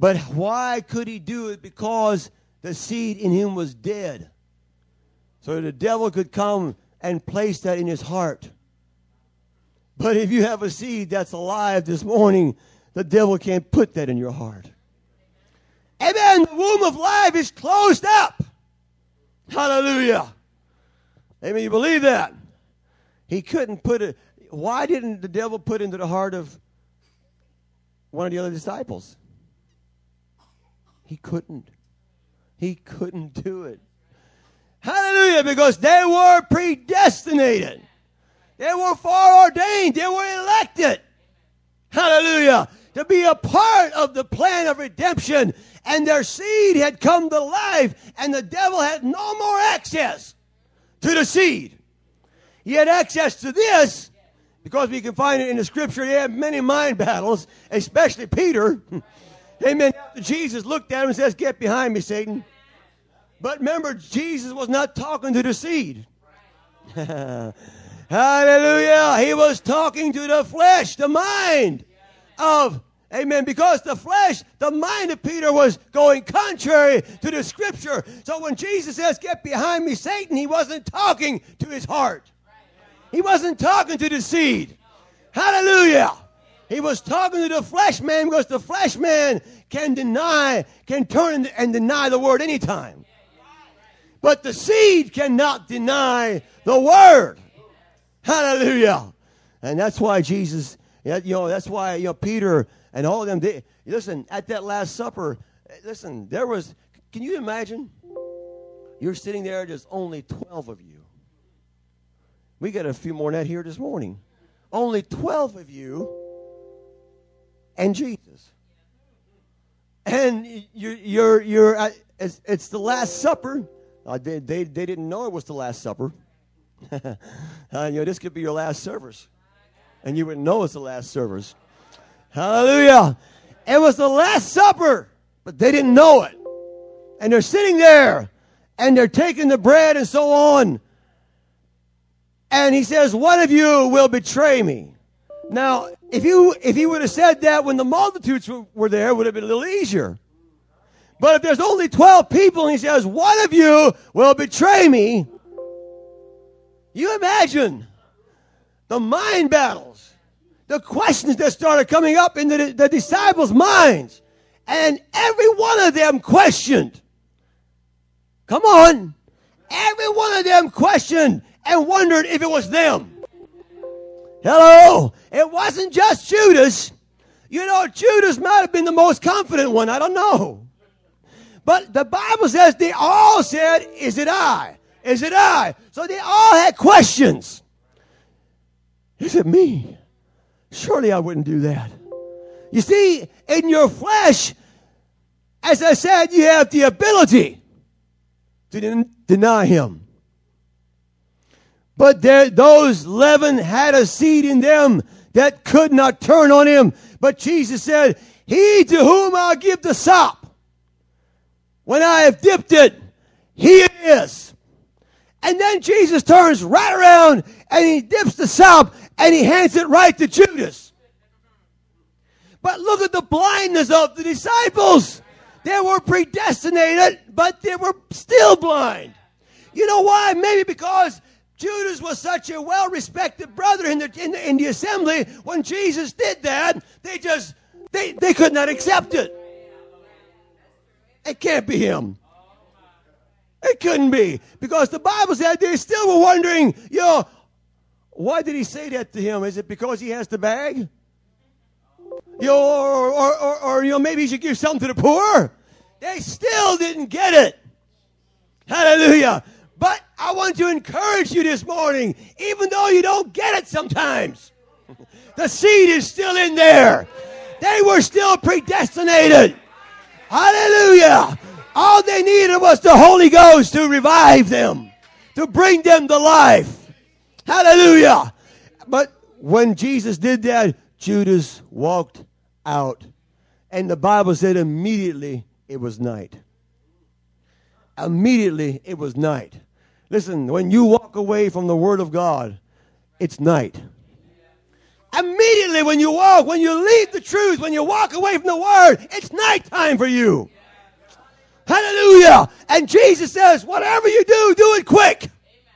D: But why could he do it? Because the seed in him was dead. So the devil could come and place that in his heart. But if you have a seed that's alive this morning, the devil can't put that in your heart. Amen. The womb of life is closed up. Hallelujah. Amen. You believe that? He couldn't put it. Why didn't the devil put into the heart of one of the other disciples? He couldn't. He couldn't do it. Hallelujah. Because they were predestinated. They were foreordained. They were elected. Hallelujah. To be a part of the plan of redemption. And their seed had come to life. And the devil had no more access to the seed. He had access to this. Because we can find it in the scripture. He had many mind battles. Especially Peter. Amen. After Jesus looked at him and says, "Get behind me, Satan." But remember, Jesus was not talking to the seed. Hallelujah. He was talking to the flesh, the mind of, amen, because the flesh, the mind of Peter was going contrary to the scripture. So when Jesus says, "Get behind me, Satan," he wasn't talking to his heart. He wasn't talking to the seed. Hallelujah. He was talking to the flesh man because the flesh man can deny, can turn and deny the word anytime. But the seed cannot deny the word. Hallelujah. And that's why Jesus, you know, that's why, you know, Peter and all of them, they, listen, at that Last Supper, listen, there was, can you imagine? You're sitting there, there's only twelve of you. We got a few more than that here this morning. Only twelve of you and Jesus. And you're, you're, you're at, it's, it's the Last Supper. Uh, they, they, they didn't know it was the Last Supper. uh, you know, this could be your last service. And you wouldn't know it's the last service. Hallelujah. It was the Last Supper, but they didn't know it. And they're sitting there, and they're taking the bread and so on. And he says, "One of you will betray me." Now, if you if he would have said that when the multitudes were, were there, it would have been a little easier. But if there's only twelve people and he says, "One of you will betray me," you imagine the mind battles, the questions that started coming up in the, the disciples' minds. And every one of them questioned. Come on. Every one of them questioned and wondered if it was them. Hello. It wasn't just Judas. You know, Judas might have been the most confident one. I don't know. But the Bible says they all said, "Is it I? Is it I?" So they all had questions. Is it me? Surely I wouldn't do that. You see, in your flesh, as I said, you have the ability to den- deny him. But there, those eleven had a seed in them that could not turn on him. But Jesus said, "He to whom I'll give the sop, when I have dipped it, he it is." And then Jesus turns right around and he dips the sop and he hands it right to Judas. But look at the blindness of the disciples. They were predestinated, but they were still blind. You know why? Maybe because Judas was such a well-respected brother in the, in the, in the assembly. When Jesus did that, they just, they, they could not accept it. It can't be him. It couldn't be. Because the Bible said they still were wondering, you know, why did he say that to him? Is it because he has the bag? You know, or, or, or, or, you know, maybe he should give something to the poor? They still didn't get it. Hallelujah. But I want to encourage you this morning, even though you don't get it sometimes, the seed is still in there. They were still predestinated. Hallelujah. All they needed was the Holy Ghost to revive them, to bring them to life. Hallelujah. But when Jesus did that, Judas walked out. And the Bible said immediately it was night. Immediately it was night. Listen, when you walk away from the Word of God, it's night. Immediately when you walk, when you leave the truth, when you walk away from the word, it's nighttime for you. Hallelujah. And Jesus says, whatever you do, do it quick.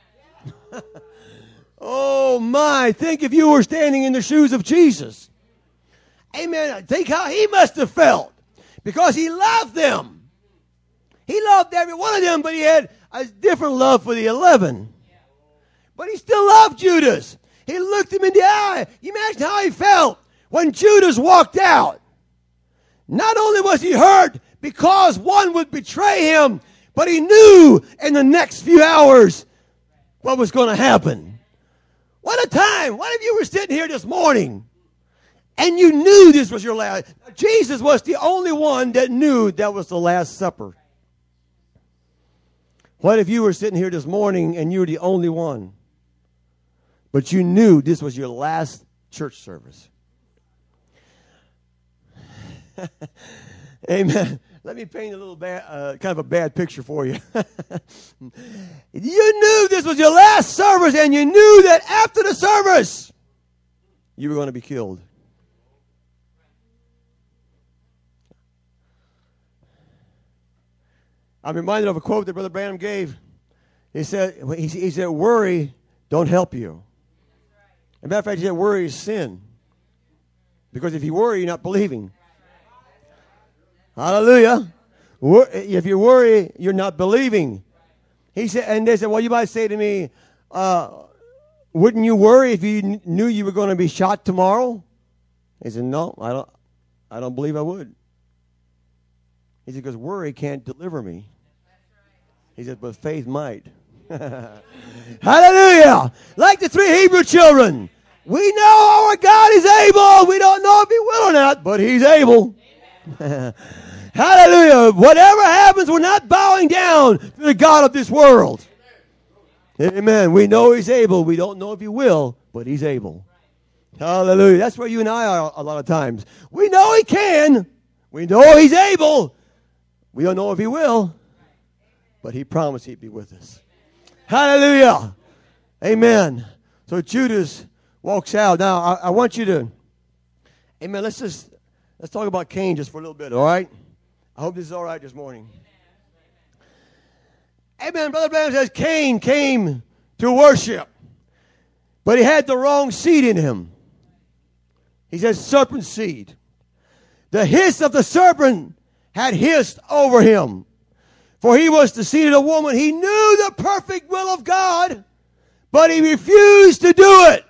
D: Oh my, think if you were standing in the shoes of Jesus. Amen. Think how he must have felt. Because he loved them. He loved every one of them, but he had a different love for the eleven. But he still loved Judas. He looked him in the eye. You imagine how he felt when Judas walked out. Not only was he hurt because one would betray him, but he knew in the next few hours what was going to happen. What a time. What if you were sitting here this morning and you knew this was your last? Jesus was the only one that knew that was the Last Supper. What if you were sitting here this morning and you were the only one, but you knew this was your last church service? Amen. Let me paint a little bad, uh, kind of a bad picture for you. You knew this was your last service, and you knew that after the service, you were going to be killed. I'm reminded of a quote that Brother Branham gave. He said, he, he said, worry don't help you. As a matter of fact, he said, worry is sin. Because if you worry, you're not believing. Hallelujah. If you worry, you're not believing. He said, and they said, well, you might say to me, uh, wouldn't you worry if you kn- knew you were going to be shot tomorrow? He said, no, I don't, I don't believe I would. He said, because worry can't deliver me. He said, but faith might. Hallelujah. Like the three Hebrew children. We know our God is able. We don't know if he will or not, but he's able. Hallelujah. Whatever happens, we're not bowing down to the God of this world. Amen. We know he's able. We don't know if he will, but he's able. Hallelujah. That's where you and I are a lot of times. We know he can. We know he's able. We don't know if he will, but he promised he'd be with us. Hallelujah. Amen. So Judas walks out. Now, I, I want you to, amen, let's just, let's talk about Cain just for a little bit, all right? I hope this is all right this morning. Amen. Brother Branham says Cain came to worship, but he had the wrong seed in him. He says serpent seed. The hiss of the serpent had hissed over him, for he was the seed of the woman. He knew the perfect will of God, but he refused to do it.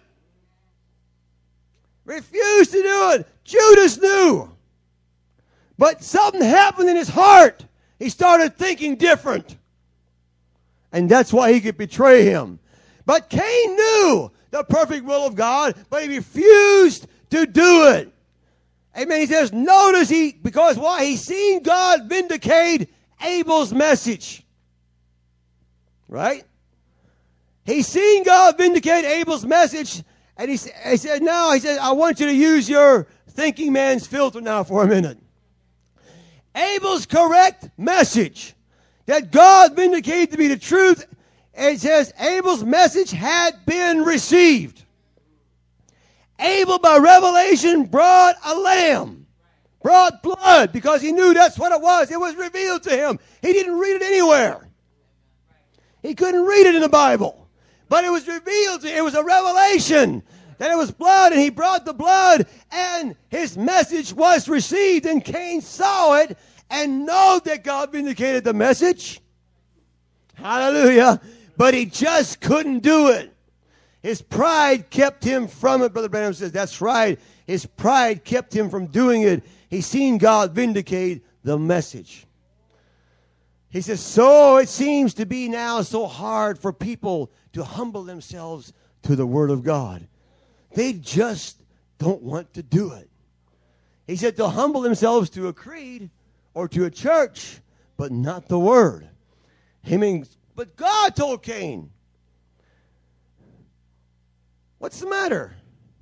D: Refused to do it. Judas knew. But something happened in his heart. He started thinking different. And that's why he could betray him. But Cain knew the perfect will of God, but he refused to do it. Amen. He says, notice he, because why? He's seen God vindicate Abel's message. Right? He's seen God vindicate Abel's message. And he, he said, now, he said, I want you to use your thinking man's filter now for a minute. Abel's correct message that God vindicated to be the truth, and it says Abel's message had been received. Abel, by revelation, brought a lamb, brought blood, because he knew that's what it was. It was revealed to him. He didn't read it anywhere. He couldn't read it in the Bible. But it was revealed to him. It was a revelation that it was blood, and he brought the blood, and his message was received, and Cain saw it and know that God vindicated the message. Hallelujah. But he just couldn't do it. His pride kept him from it. Brother Branham says, that's right. His pride kept him from doing it. He seen God vindicate the message. He says, so it seems to be now so hard for people to humble themselves to the Word of God. They just don't want to do it. He said they'll humble themselves to a creed or to a church, but not the Word. He means, but God told Cain, what's the matter?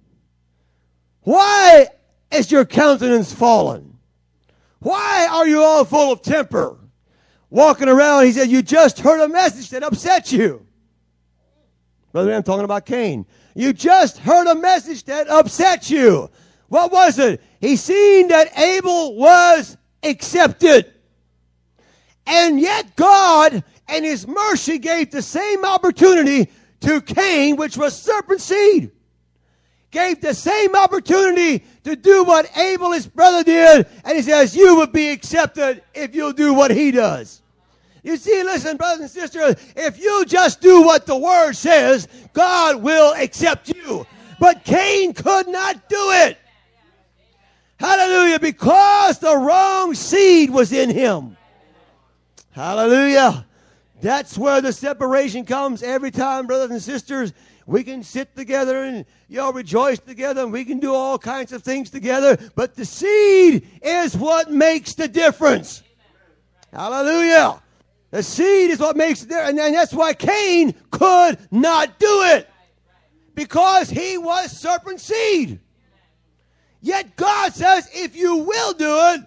D: Why is your countenance fallen? Why are you all full of temper? Walking around, he said, you just heard a message that upset you. Brother, I'm talking about Cain. You just heard a message that upset you. What was it? He seen that Abel was accepted. And yet God, in His mercy, gave the same opportunity to Cain, which was serpent seed. Gave the same opportunity to do what Abel, his brother, did. And He says, you will be accepted if you'll do what he does. You see, listen, brothers and sisters, if you just do what the Word says, God will accept you. But Cain could not do it. Hallelujah, because the wrong seed was in him. Hallelujah. That's where the separation comes every time, brothers and sisters. We can sit together and, you know, rejoice together, and we can do all kinds of things together, but the seed is what makes the difference. Hallelujah. The seed is what makes it there. And that's why Cain could not do it. Because he was serpent seed. Yet God says, if you will do it,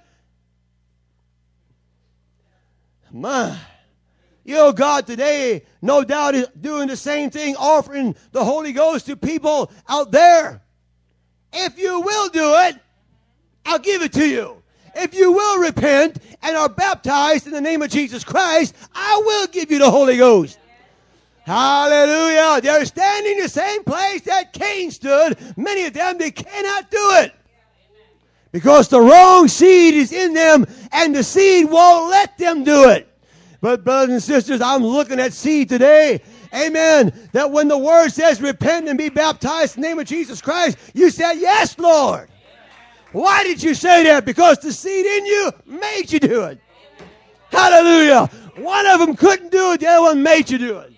D: my, you know, God today, no doubt, is doing the same thing, offering the Holy Ghost to people out there. If you will do it, I'll give it to you. If you will repent and are baptized in the name of Jesus Christ, I will give you the Holy Ghost. Hallelujah. They're standing the same place that Cain stood. Many of them, they cannot do it. Because the wrong seed is in them, and the seed won't let them do it. But brothers and sisters, I'm looking at seed today. Amen. That when the Word says repent and be baptized in the name of Jesus Christ, you say, yes, Lord. Why did you say that? Because the seed in you made you do it. Hallelujah. One of them couldn't do it. The other one made you do it.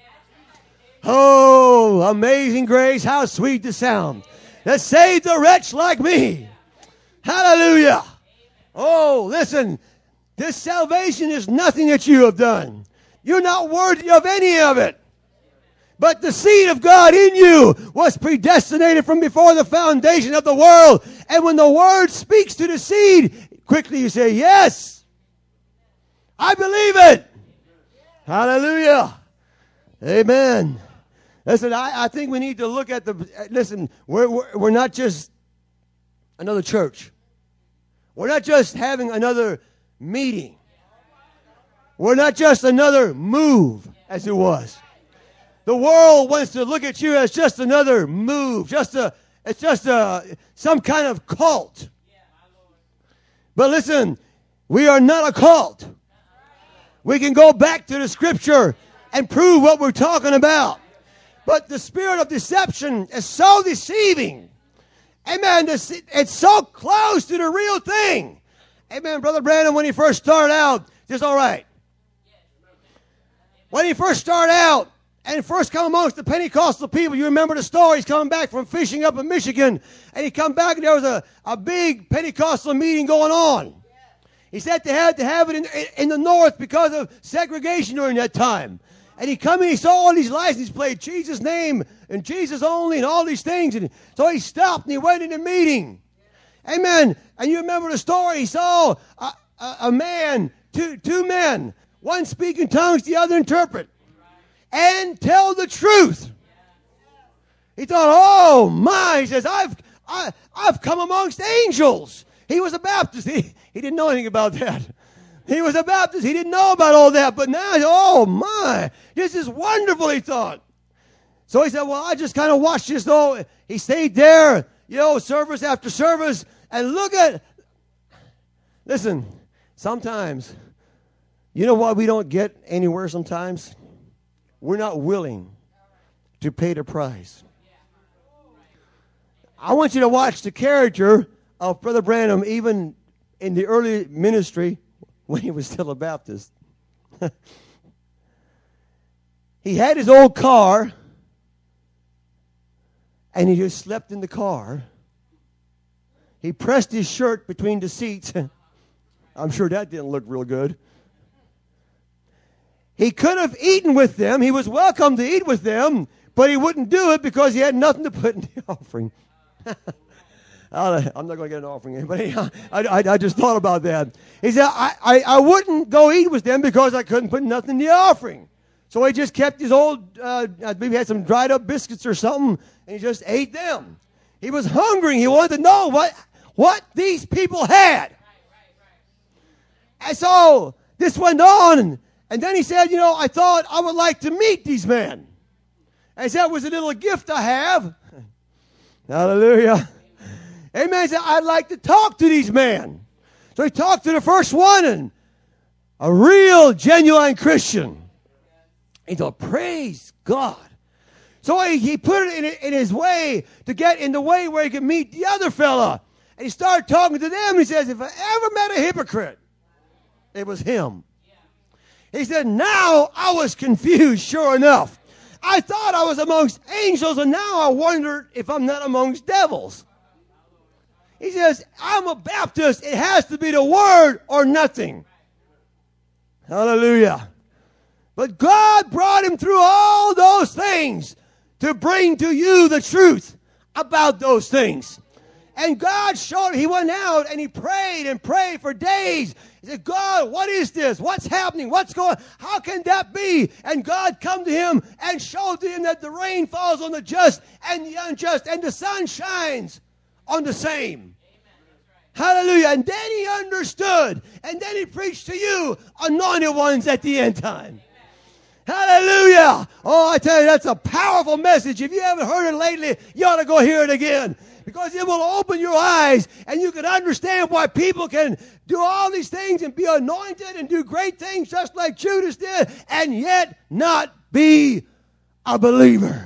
D: Oh, amazing grace. How sweet the sound that saved a wretch like me. Hallelujah. Oh, listen. This salvation is nothing that you have done. You're not worthy of any of it. But the seed of God in you was predestinated from before the foundation of the world. And when the Word speaks to the seed, quickly you say, yes, I believe it. Hallelujah. Amen. Listen, I, I think we need to look at the, listen, we're, we're, we're not just another church. We're not just having another meeting. We're not just another move as it was. The world wants to look at you as just another move, just a, it's just a, some kind of cult. But listen, we are not a cult. We can go back to the Scripture and prove what we're talking about. But the spirit of deception is so deceiving. Amen. It's so close to the real thing. Amen. Brother Brandon, when he first started out, just all right. When he first started out, and first come amongst the Pentecostal people, you remember the story. He's coming back from fishing up in Michigan. And he come back and there was a, a big Pentecostal meeting going on. He said they had to have it in, in the north because of segregation during that time. And he come in, he saw all these license plates, Jesus' name and Jesus only and all these things. And so he stopped and he went in the meeting. Amen. And you remember the story. He saw a, a, a man, two, two men, one speak in tongues, the other interpret. And tell the truth. He thought, oh my, he says, I've I, I've come amongst angels. He was a Baptist. He, he didn't know anything about that. He was a Baptist. He didn't know about all that. But now, oh my, this is wonderful, he thought. So he said, well, I just kind of watched this though. He stayed there, you know, service after service. And look at, listen, sometimes, you know why we don't get anywhere sometimes? We're not willing to pay the price. I want you to watch the character of Brother Branham even in the early ministry when he was still a Baptist. He had his old car and he just slept in the car. He pressed his shirt between the seats. I'm sure that didn't look real good. He could have eaten with them. He was welcome to eat with them, but he wouldn't do it because he had nothing to put in the offering. I'm not going to get an offering, but I, I, I just thought about that. He said, I, I, I wouldn't go eat with them because I couldn't put nothing in the offering. So he just kept his old, uh, maybe he had some dried up biscuits or something, and he just ate them. He was hungry. He wanted to know what, what these people had. And so this went on, and, and then he said, you know, I thought I would like to meet these men. And he said, it was a little gift I have. Hallelujah. Amen. He said, I'd like to talk to these men. So he talked to the first one, and a real, genuine Christian. He thought, praise God. So he, he put it in, in his way to get in the way where he could meet the other fella. And he started talking to them. He says, if I ever met a hypocrite, it was him. He said, now I was confused, sure enough. I thought I was amongst angels, and now I wondered if I'm not amongst devils. He says, I'm a Baptist. It has to be the word or nothing. Hallelujah. But God brought him through all those things to bring to you the truth about those things. And God showed him. He went out and he prayed and prayed for days. He said, God, what is this? What's happening? What's going on? How can that be? And God come to him and showed to him that the rain falls on the just and the unjust, and the sun shines on the same. Hallelujah. And then he understood. And then he preached to you, anointed ones, at the end time. Hallelujah. Oh, I tell you, that's a powerful message. If you haven't heard it lately, you ought to go hear it again. Because it will open your eyes, and you can understand why people can do all these things and be anointed and do great things just like Judas did, and yet not be a believer.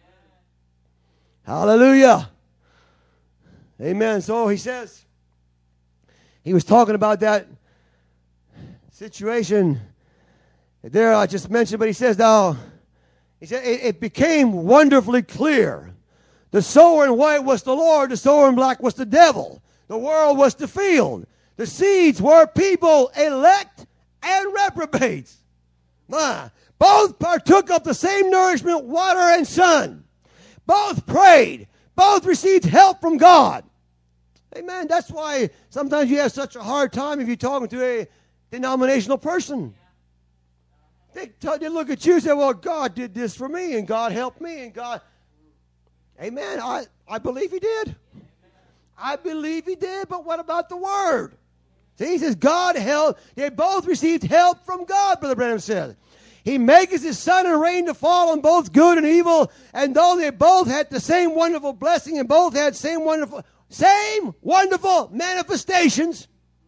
D: Hallelujah. Amen. So he says, he was talking about that situation there I just mentioned, but he says now, he said, it, it became wonderfully clear. The sower in white was the Lord. The sower in black was the devil. The world was the field. The seeds were people, elect and reprobates. Ah, both partook of the same nourishment, water and sun. Both prayed. Both received help from God. Amen. That's why sometimes you have such a hard time if you're talking to a denominational person. They, t- they look at you and say, well, God did this for me, and God helped me, and God... Amen. I, I believe he did. I believe he did, but what about the word? See, he says God helped. They both received help from God, Brother Branham says. He makes his sun and rain to fall on both good and evil, and though they both had the same wonderful blessing and both had same wonderful, same wonderful manifestations.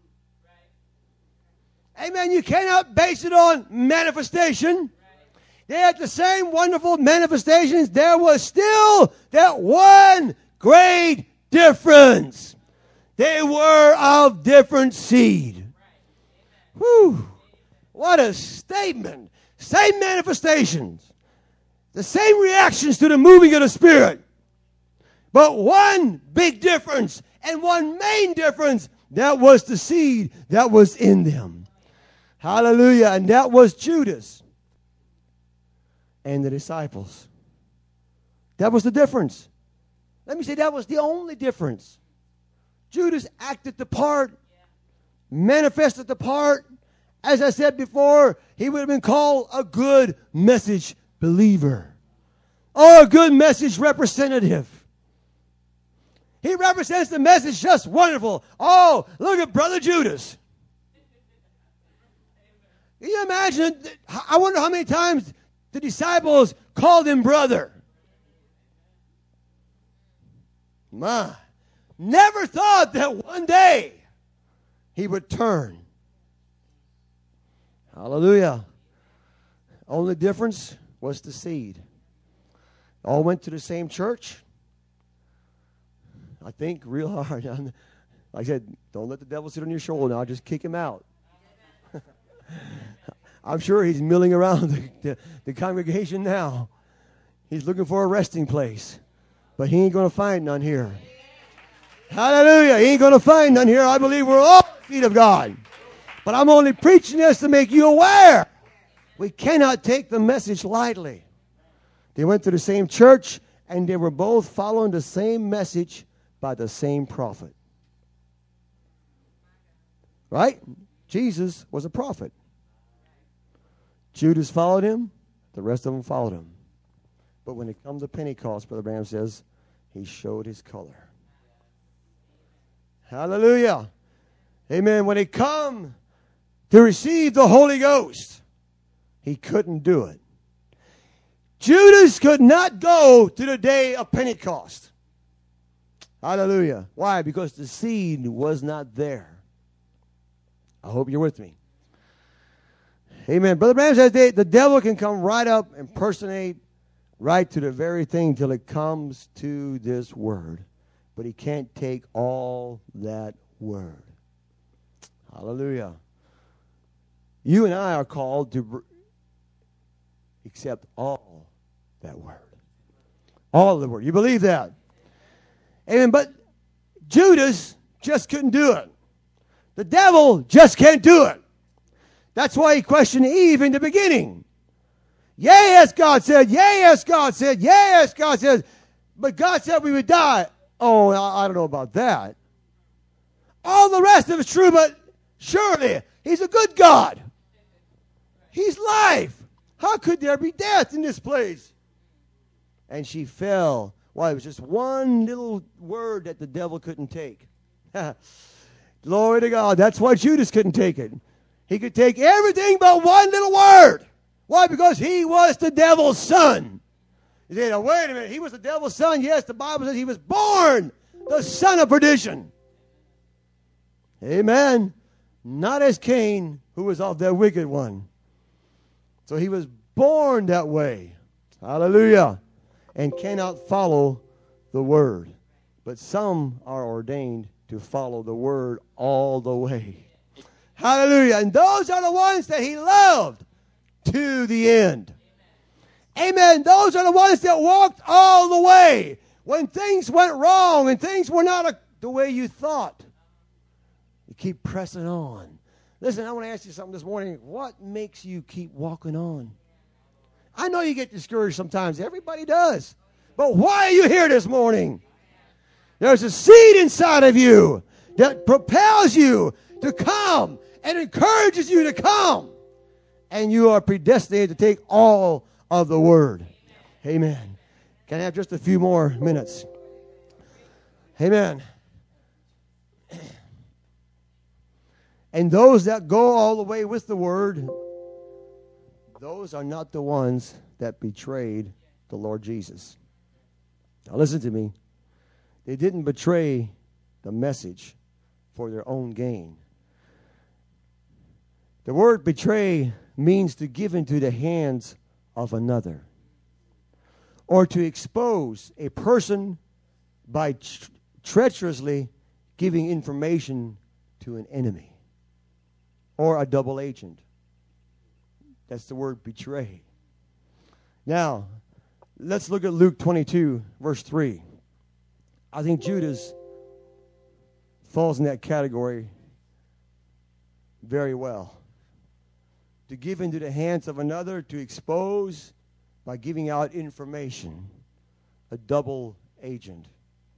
D: Amen. You cannot base it on manifestation. They had the same wonderful manifestations. There was still that one great difference. They were of different seed. Whew. What a statement. Same manifestations. The same reactions to the moving of the Spirit. But one big difference and one main difference. That was the seed that was in them. Hallelujah. And that was Judas and the disciples. That was the difference. Let me say that was the only difference. Judas acted the part, manifested the part. As I said before, he would have been called a good message believer or a good message representative. He represents the message just wonderful. Oh, look at Brother Judas. Can you imagine? I wonder how many times the disciples called him brother. My, never thought that one day he would turn. Hallelujah. Only difference was the seed. All went to the same church. I think real hard. Like I said, don't let the devil sit on your shoulder now. Just kick him out. I'm sure he's milling around the, the, the congregation now. He's looking for a resting place. But he ain't going to find none here. Hallelujah. He ain't going to find none here. I believe we're all at the feet of God. But I'm only preaching this to make you aware. We cannot take the message lightly. They went to the same church, and they were both following the same message by the same prophet. Right? Jesus was a prophet. Judas followed him. The rest of them followed him. But when it comes to Pentecost, Brother Branham says, he showed his color. Hallelujah. Amen. When it come to receive the Holy Ghost, he couldn't do it. Judas could not go to the day of Pentecost. Hallelujah. Why? Because the seed was not there. I hope you're with me. Amen. Brother Branham says they, the devil can come right up, impersonate right to the very thing till it comes to this word. But he can't take all that word. Hallelujah. You and I are called to accept all that word. All of the word. You believe that? Amen. But Judas just couldn't do it. The devil just can't do it. That's why he questioned Eve in the beginning. Yea, yes, God said. Yea, yes, God said. Yea, yes, God said. But God said we would die. Oh, I, I don't know about that. All the rest of it's true, but surely he's a good God. He's life. How could there be death in this place? And she fell. Why? It was just one little word that the devil couldn't take. Glory to God. That's why Judas couldn't take it. He could take everything but one little word. Why? Because he was the devil's son. You say, now, wait a minute. He was the devil's son. Yes, the Bible says he was born the son of perdition. Amen. Not as Cain, who was of the wicked one. So he was born that way. Hallelujah. And cannot follow the word. But some are ordained to follow the word all the way. Hallelujah. And those are the ones that he loved to the end. Amen. Those are the ones that walked all the way. When things went wrong and things were not a, the way you thought, you keep pressing on. Listen, I want to ask you something this morning. What makes you keep walking on? I know you get discouraged sometimes. Everybody does. But why are you here this morning? There's a seed inside of you that propels you to come and encourages you to come. And you are predestinated to take all of the word. Amen. Can I have just a few more minutes? Amen. And those that go all the way with the word, those are not the ones that betrayed the Lord Jesus. Now listen to me. They didn't betray the message for their own gain. The word betray means to give into the hands of another, or to expose a person by tre- treacherously giving information to an enemy or a double agent. That's the word betray. Now, let's look at Luke twenty-two, verse three. I think Judas falls in that category very well. To give into the hands of another, to expose by giving out information. A double agent.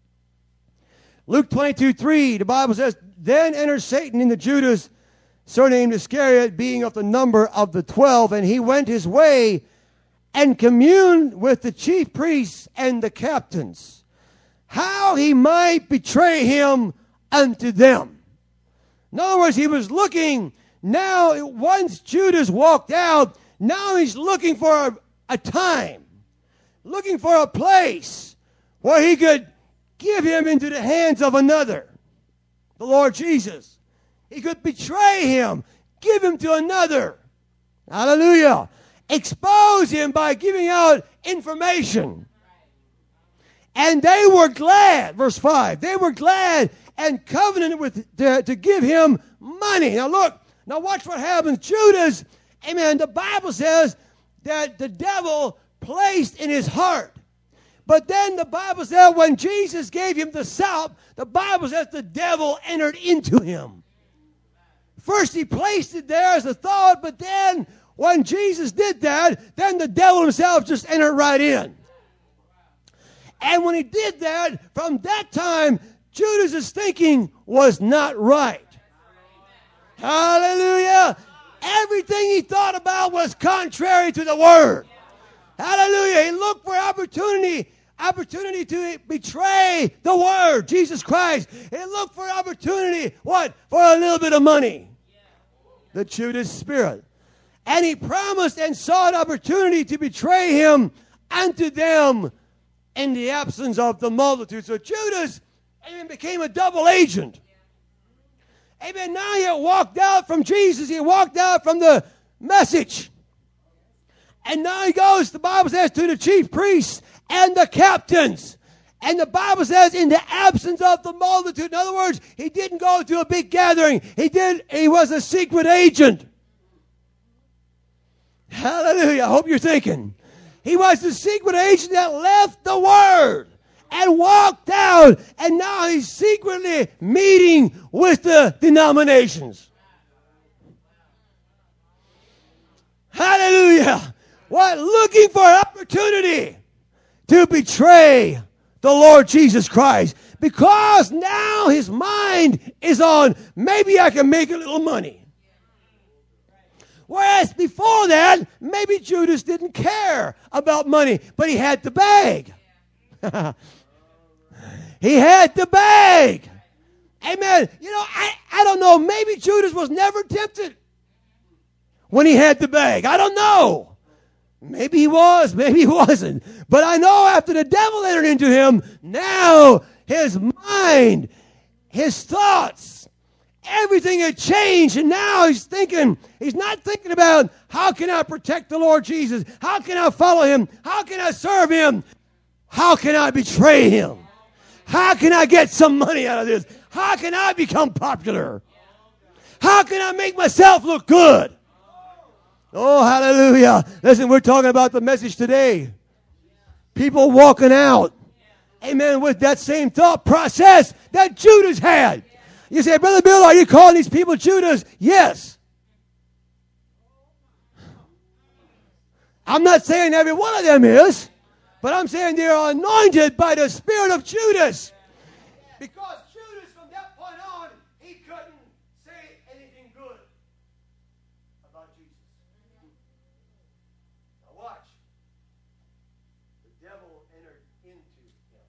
D: Luke twenty-two, three, the Bible says, then entered Satan into Judas, surnamed Iscariot, being of the number of the twelve, and he went his way and communed with the chief priests and the captains, how he might betray him unto them. In other words, he was looking, now once Judas walked out, now he's looking for a, a time, looking for a place where he could give him into the hands of another, the Lord Jesus. He could betray him, give him to another. Hallelujah. Expose him by giving out information. And they were glad, verse five, they were glad and covenanted with to, to give him money. Now look, now watch what happens. Judas, amen, the Bible says that the devil placed in his heart. But then the Bible says when Jesus gave him the sop, the Bible says the devil entered into him. First he placed it there as a thought, but then when Jesus did that, then the devil himself just entered right in. And when he did that, from that time, Judas' thinking was not right. Hallelujah. Everything he thought about was contrary to the word. Hallelujah. He looked for opportunity, opportunity to betray the Word, Jesus Christ. He looked for opportunity, what? For a little bit of money. The Judas spirit. And he promised and sought opportunity to betray him unto them in the absence of the multitude. So Judas, amen, became a double agent. Amen. Now he had walked out from Jesus. He walked out from the message. And now he goes, the Bible says, to the chief priests and the captains. And the Bible says, in the absence of the multitude. In other words, he didn't go to a big gathering. He did. He was a secret agent. Hallelujah. I hope you're thinking. He was the secret agent that left the Word and walked out. And now he's secretly meeting with the denominations. Hallelujah. What? Looking for opportunity to betray the Lord Jesus Christ. Because now his mind is on, maybe I can make a little money. Whereas before that, maybe Judas didn't care about money, but he had the bag. He had the bag. Amen. You know, I, I don't know. Maybe Judas was never tempted when he had the bag. I don't know. Maybe he was, maybe he wasn't. But I know after the devil entered into him, now his mind, his thoughts, everything had changed. And now he's thinking, he's not thinking about how can I protect the Lord Jesus? How can I follow him? How can I serve him? How can I betray him? How can I get some money out of this? How can I become popular? How can I make myself look good? Oh, hallelujah. Listen, we're talking about the message today. People walking out, amen, with that same thought process that Judas had. You say, Brother Bill, are you calling these people Judas? Yes. I'm not saying every one of them is, but I'm saying they are anointed by the spirit of Judas. Because Judas, from that point on, he couldn't say anything good about Jesus. Now watch. The devil entered into him.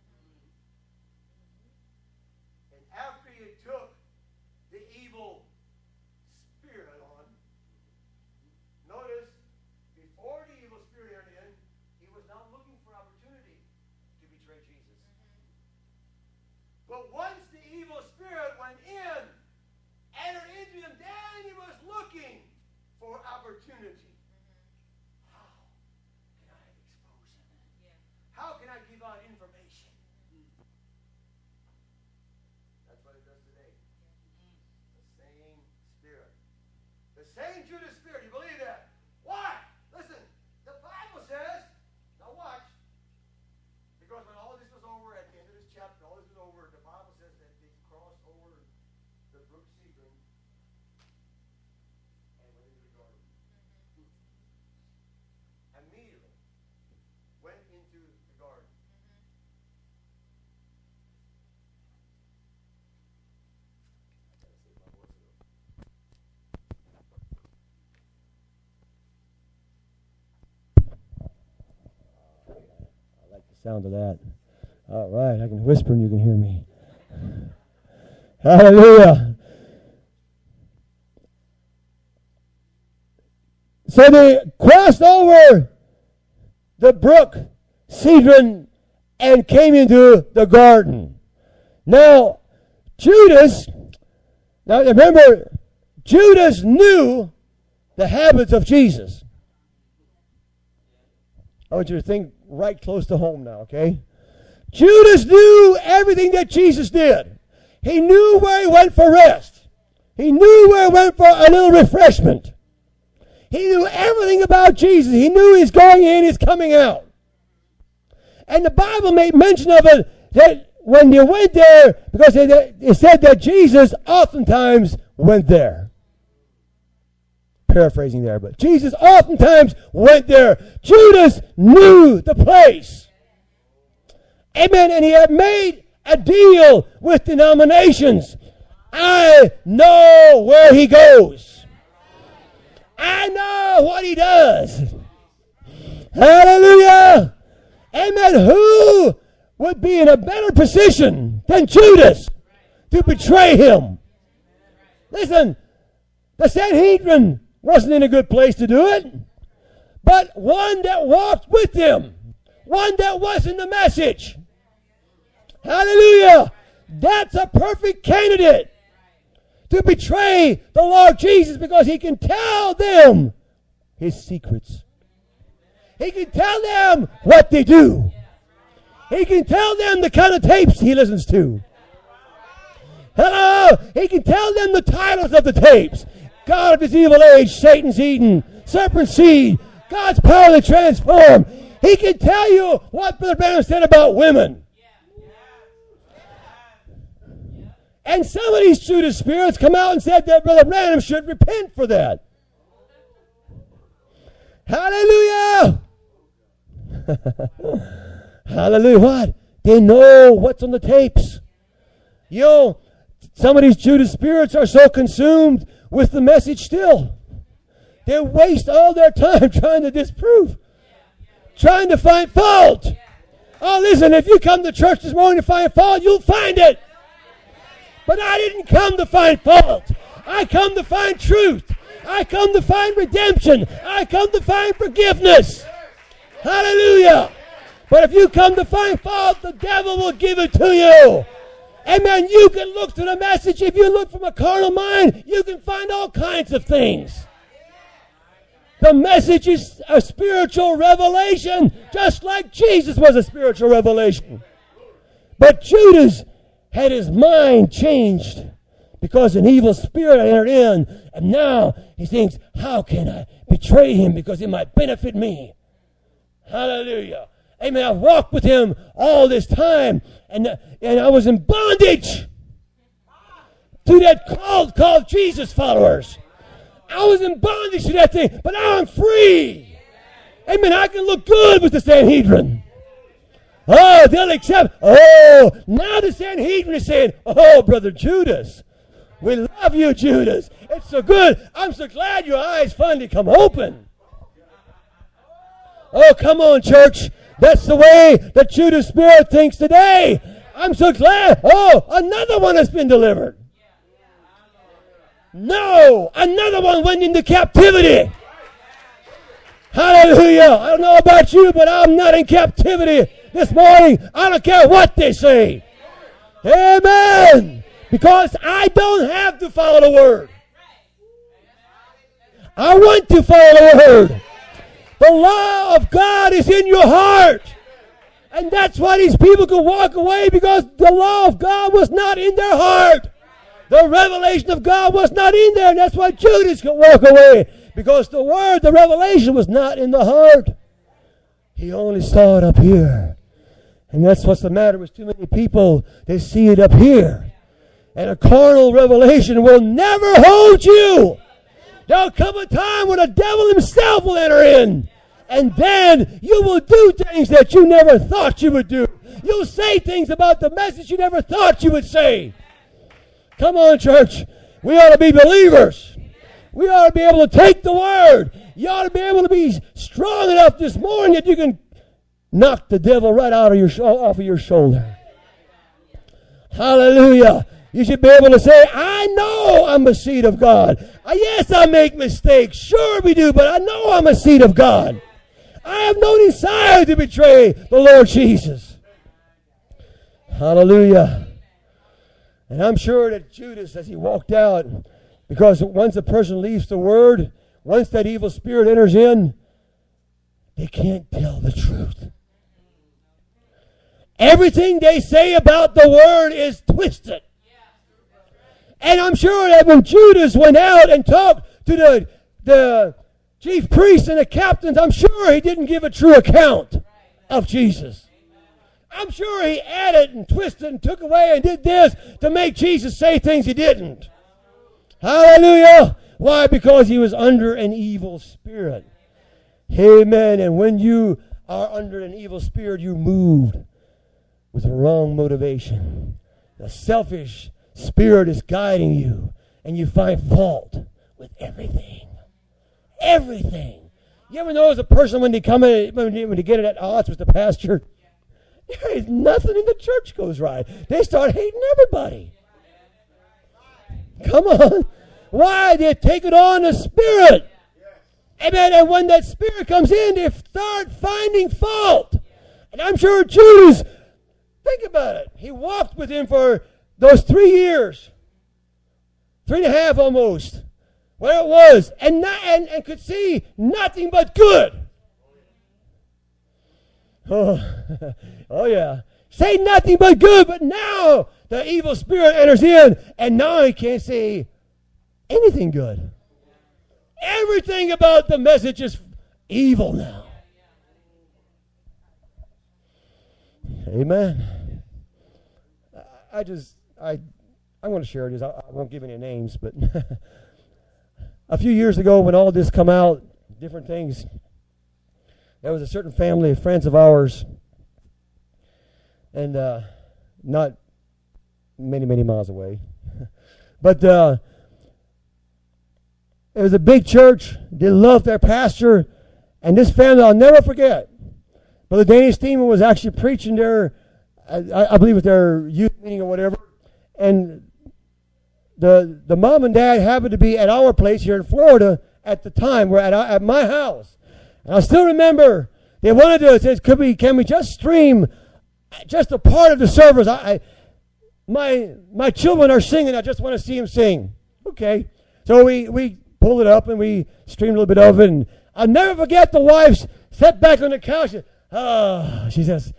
D: And after he took the evil spirit on, notice, before the evil spirit entered in, he was not looking for opportunity to betray Jesus. But once the evil spirit went in, entered into him, then he was looking for opportunity. How can I expose him? How can I give out information? That's what it does today. The same spirit. The same Judas spirit. You believe that? Why? Listen, the Bible says, now watch, because when all this was over, at the end of this chapter, all this was over, the Bible says that they crossed over the brook Cedron and went into the garden. Immediately went into the garden. I gotta save my voice a little. I like the sound of that. All right, I can whisper and you can hear me. Hallelujah. So they crossed over the brook Cedron and came into the garden. Now, Judas, now remember, Judas knew the habits of Jesus. I want you to think right close to home now, okay? Judas knew everything that Jesus did. He knew where he went for rest. He knew where he went for a little refreshment. He knew everything about Jesus. He knew he's going in, he's coming out. And the Bible made mention of it that when they went there, because it, it said that Jesus oftentimes went there. Paraphrasing there, but Jesus oftentimes went there. Judas knew the place. Amen. And he had made a deal with denominations. I know where he goes. I know what he does.
E: Hallelujah. Amen. Who would be in a better position than Judas to betray him? Listen, the Sanhedrin wasn't in a good place to do it, but one that walked with him, one that was in the message. Hallelujah. That's a perfect candidate to betray the Lord Jesus, because he can tell them his secrets. He can tell them what they do. He can tell them the kind of tapes he listens to. Hello! He can tell them the titles of the tapes. God of this evil age, Satan's Eden, Serpent Seed, God's power to transform. He can tell you what Brother Branham said about women. And some of these Judas spirits come out and said that Brother Branham should repent for that. Hallelujah! Hallelujah. What? They know what's on the tapes. You know, some of these Judas spirits are so consumed with the message still. They waste all their time trying to disprove, trying to find fault. Oh, listen, if you come to church this morning to find fault, you'll find it. But I didn't come to find fault. I come to find truth. I come to find redemption. I come to find forgiveness. Hallelujah. But if you come to find fault, the devil will give it to you. Amen. You can look to the message. If you look from a carnal mind, you can find all kinds of things. The message is a spiritual revelation, just like Jesus was a spiritual revelation. But Judas had his mind changed because an evil spirit entered in, and now he thinks, how can I betray him because it might benefit me? Hallelujah. Amen. I've walked with him all this time, and, and I was in bondage to that cult called Jesus followers. I was in bondage to that thing, but now I'm free. Amen. I can look good with the Sanhedrin. Oh, they'll accept. Oh, now the Sanhedrin is saying, oh, Brother Judas, we love you, Judas. It's so good. I'm so glad your eyes finally come open. Oh, come on, church. That's the way the Judas spirit thinks today. I'm so glad. Oh, another one has been delivered. No, another one went into captivity. Hallelujah. I don't know about you, but I'm not in captivity this morning. I don't care what they say. Amen. Because I don't have to follow the word. I want to follow the word. The law of God is in your heart. And that's why these people could walk away, because the law of God was not in their heart. The revelation of God was not in there. And that's why Judas could walk away, because the word, the revelation was not in the heart. He only saw it up here. And that's what's the matter with too many people. They see it up here. And a carnal revelation will never hold you. There'll come a time when the devil himself will enter in. And then you will do things that you never thought you would do. You'll say things about the message you never thought you would say. Come on, church. We ought to be believers. We ought to be able to take the word. You ought to be able to be strong enough this morning that you can knock the devil right out of your off of your shoulder. Hallelujah. You should be able to say, I know I'm a seed of God. Uh, yes, I make mistakes. Sure we do, but I know I'm a seed of God. I have no desire to betray the Lord Jesus. Hallelujah. And I'm sure that Judas, as he walked out, because once a person leaves the word, once that evil spirit enters in, they can't tell the truth. Everything they say about the word is twisted. And I'm sure that when Judas went out and talked to the, the chief priests and the captains, I'm sure he didn't give a true account of Jesus. I'm sure he added and twisted and took away and did this to make Jesus say things he didn't. Hallelujah. Why? Because he was under an evil spirit. Amen. And when you are under an evil spirit, you're moved with the wrong motivation. The selfish spirit is guiding you, and you find fault with everything. Everything. You ever notice a person when they come in, when they, when they get it at odds with the pastor, there is nothing in the church goes right. They start hating everybody. Come on. Why? They take it on the Spirit. Amen. And when that Spirit comes in, they start finding fault. And I'm sure Judas, think about it. He walked with him for those three years. Three and a half almost. Where it was. And, not, and, and could see nothing but good. Oh, oh yeah. Say nothing but good, but now the evil spirit enters in, and now he can't say anything good. Everything about the message is evil now. Amen. I just, I, I'm going to share this. I, I won't give any names, but a few years ago when all this come out, different things, there was a certain family of friends of ours, and uh, not many, many miles away. But uh, it was a big church. They loved their pastor. And this family, I'll never forget. Brother Danny Steeman was actually preaching there, I, I believe, at their youth meeting or whatever. And the the mom and dad happened to be at our place here in Florida at the time. We're at, our, at my house. And I still remember they wanted to say, could we, can we just stream just a part of the service? I, I my my children are singing. I just want to see them sing. Okay. So we, we pulled it up and we streamed a little bit of it. And I'll never forget the wife sat back on the couch. Oh, she says,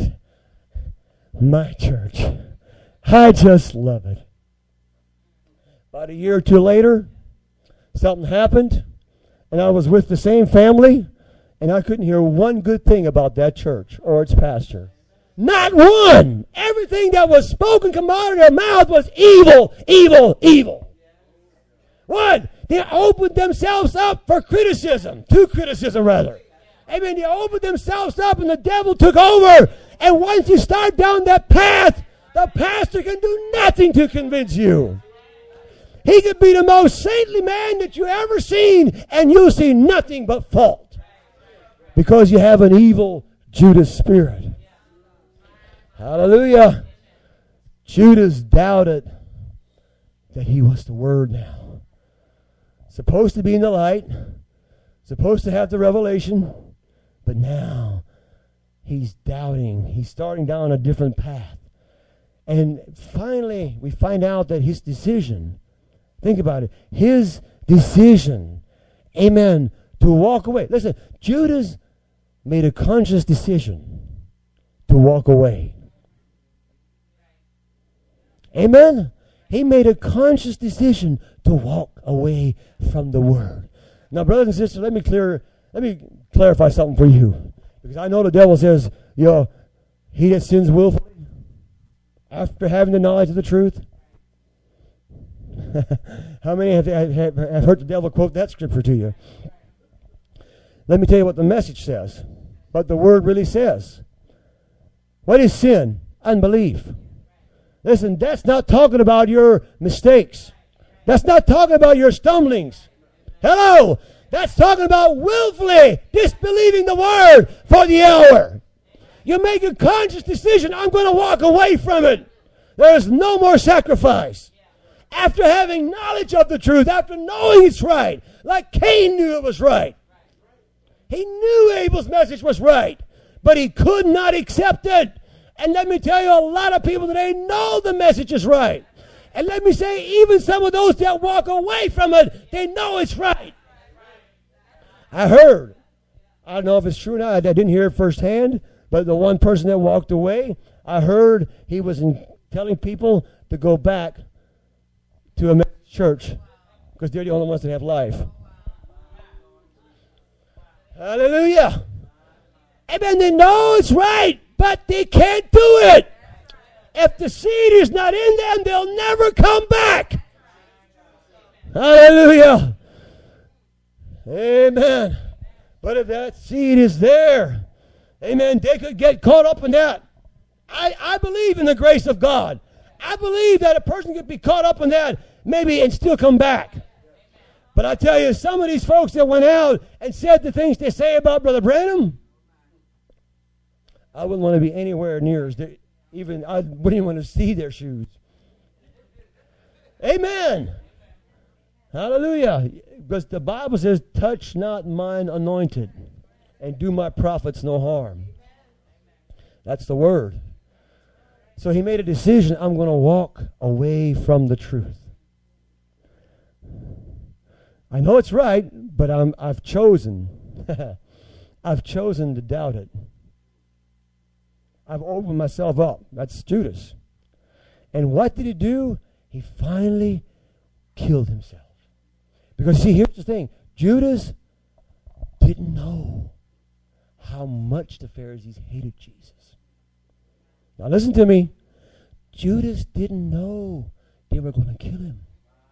E: my church. I just love it. About a year or two later, something happened. And I was with the same family, and I couldn't hear one good thing about that church or its pastor. Not one! Everything that was spoken come out of their mouth was evil, evil, evil. What? They opened themselves up for criticism, to criticism rather. Amen. They opened themselves up, and the devil took over. And once you start down that path, the pastor can do nothing to convince you. He could be the most saintly man that you ever seen, and you'll see nothing but fault. Because you have an evil Judas spirit. Hallelujah. Judas doubted that he was the Word now. Supposed to be in the light. Supposed to have the revelation. But now he's doubting. He's starting down a different path. And finally we find out that his decision, think about it. His decision, amen, to walk away. Listen, Judas made a conscious decision to walk away. Amen? He made a conscious decision to walk away from the Word. Now, brothers and sisters, let me clear, let me clarify something for you. Because I know the devil says, you know, he that sins willfully after having the knowledge of the truth. How many have, have, have heard the devil quote that scripture to you? Let me tell you what the message says. What the Word really says. What is sin? Unbelief. Listen, that's not talking about your mistakes. That's not talking about your stumblings. Hello! That's talking about willfully disbelieving the Word for the hour. You make a conscious decision, I'm going to walk away from it. There is no more sacrifice. After having knowledge of the truth, after knowing it's right, like Cain knew it was right. He knew Abel's message was right, but he could not accept it. And let me tell you, a lot of people today know the message is right. And let me say, even some of those that walk away from it, they know it's right. I heard, I don't know if it's true or not, I didn't hear it firsthand, but the one person that walked away, I heard he was in telling people to go back to a church because they're the only ones that have life. Hallelujah. Amen. They know it's right, but they can't do it. If the seed is not in them, they'll never come back. Hallelujah. Amen. But if that seed is there, amen, they could get caught up in that. I, I believe in the grace of God. I believe that a person could be caught up in that maybe and still come back. But I tell you, some of these folks that went out and said the things they say about Brother Branham, I wouldn't want to be anywhere near as they, even I wouldn't even want to see their shoes. Amen. Hallelujah. Because the Bible says, touch not mine anointed and do my prophets no harm. That's the word. So he made a decision, I'm going to walk away from the truth. I know it's right, but I'm, I've chosen. I've chosen to doubt it. I've opened myself up. That's Judas. And what did he do? He finally killed himself. Because see, here's the thing. Judas didn't know how much the Pharisees hated Jesus. Now listen to me. Judas didn't know they were going to kill him.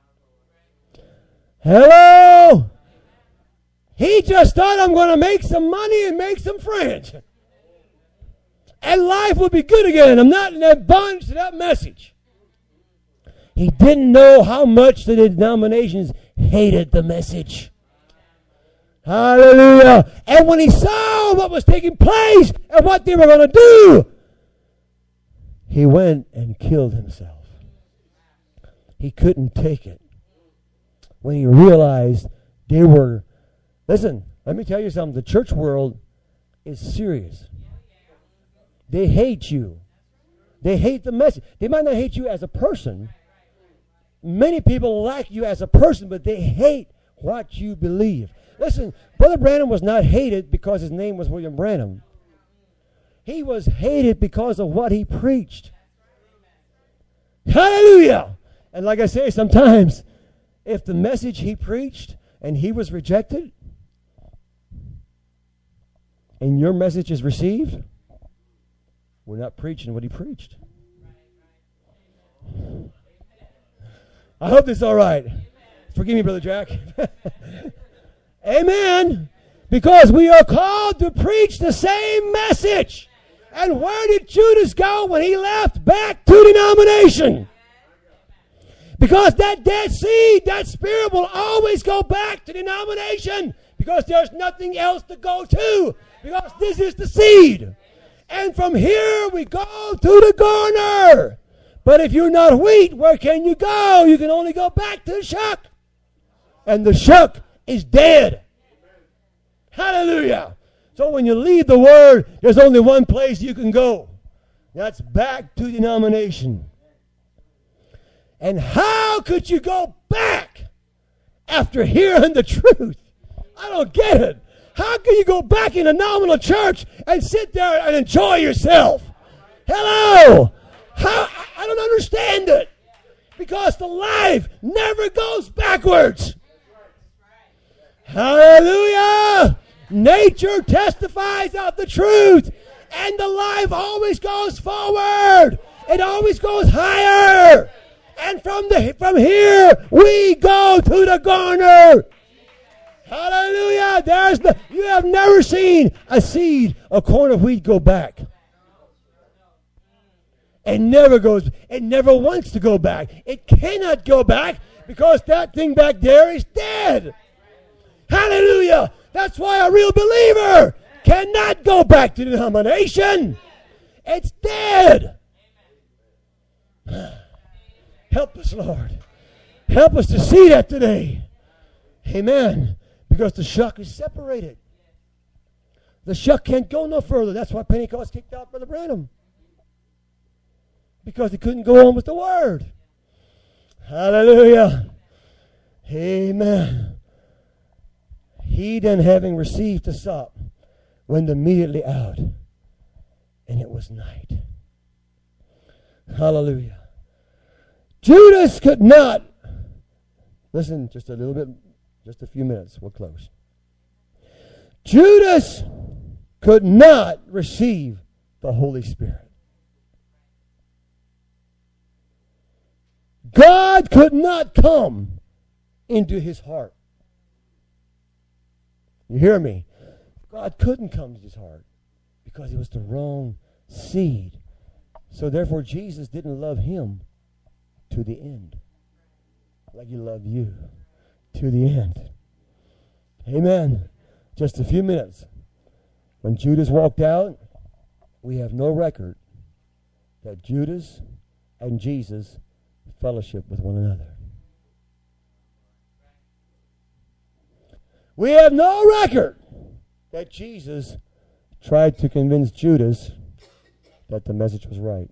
E: Hello? He just thought, I'm going to make some money and make some friends. And life will be good again. I'm not in that bondage to that message. He didn't know how much the denominations hated the message. Hallelujah. And when he saw what was taking place and what they were going to do, he went and killed himself. He couldn't take it. When he realized they were, listen, let me tell you something. The church world is serious. They hate you. They hate the message. They might not hate you as a person. Many people like you as a person, but they hate what you believe. Listen, Brother Branham was not hated because his name was William Branham. He was hated because of what he preached. Hallelujah! And like I say, sometimes if the message he preached and he was rejected and your message is received, we're not preaching what he preached. I hope this is all right. Forgive me, Brother Jack. Amen. Because we are called to preach the same message. And where did Judas go when he left? Back to denomination. Because that dead seed, that spirit will always go back to denomination. Because there's nothing else to go to. Because this is the seed. And from here we go to the garner. But if you're not wheat, where can you go? You can only go back to the shuck. And the shuck is dead. Hallelujah. So when you leave the word, there's only one place you can go. That's back to denomination. And how could you go back after hearing the truth? I don't get it. How can you go back in a nominal church and sit there and enjoy yourself? Hello? How? I don't understand it. Because the life never goes backwards. Hallelujah! Nature testifies of the truth. And the life always goes forward. It always goes higher. And from the from here, we go to the garner. Hallelujah! There's the, you have never seen a seed, a corn of wheat go back. It never goes, it never wants to go back. It cannot go back because that thing back there is dead. Hallelujah! That's why a real believer cannot go back to the denomination. It's dead. Help us, Lord. Help us to see that today. Amen. Because the shuck is separated. The shuck can't go no further. That's why Pentecost kicked out Brother Branham. Because he couldn't go on with the word. Hallelujah. Amen. He then, having received the sop, went immediately out, and it was night. Hallelujah. Judas could not, listen just a little bit, just a few minutes, we'll close. Judas could not receive the Holy Spirit. God could not come into his heart. You hear me? God couldn't come to his heart because he was the wrong seed. So therefore Jesus didn't love him to the end like he loved you to the end. Amen. Just a few minutes. When Judas walked out, we have no record that Judas and Jesus fellowship with one another. We have no record that Jesus tried to convince Judas that the message was right.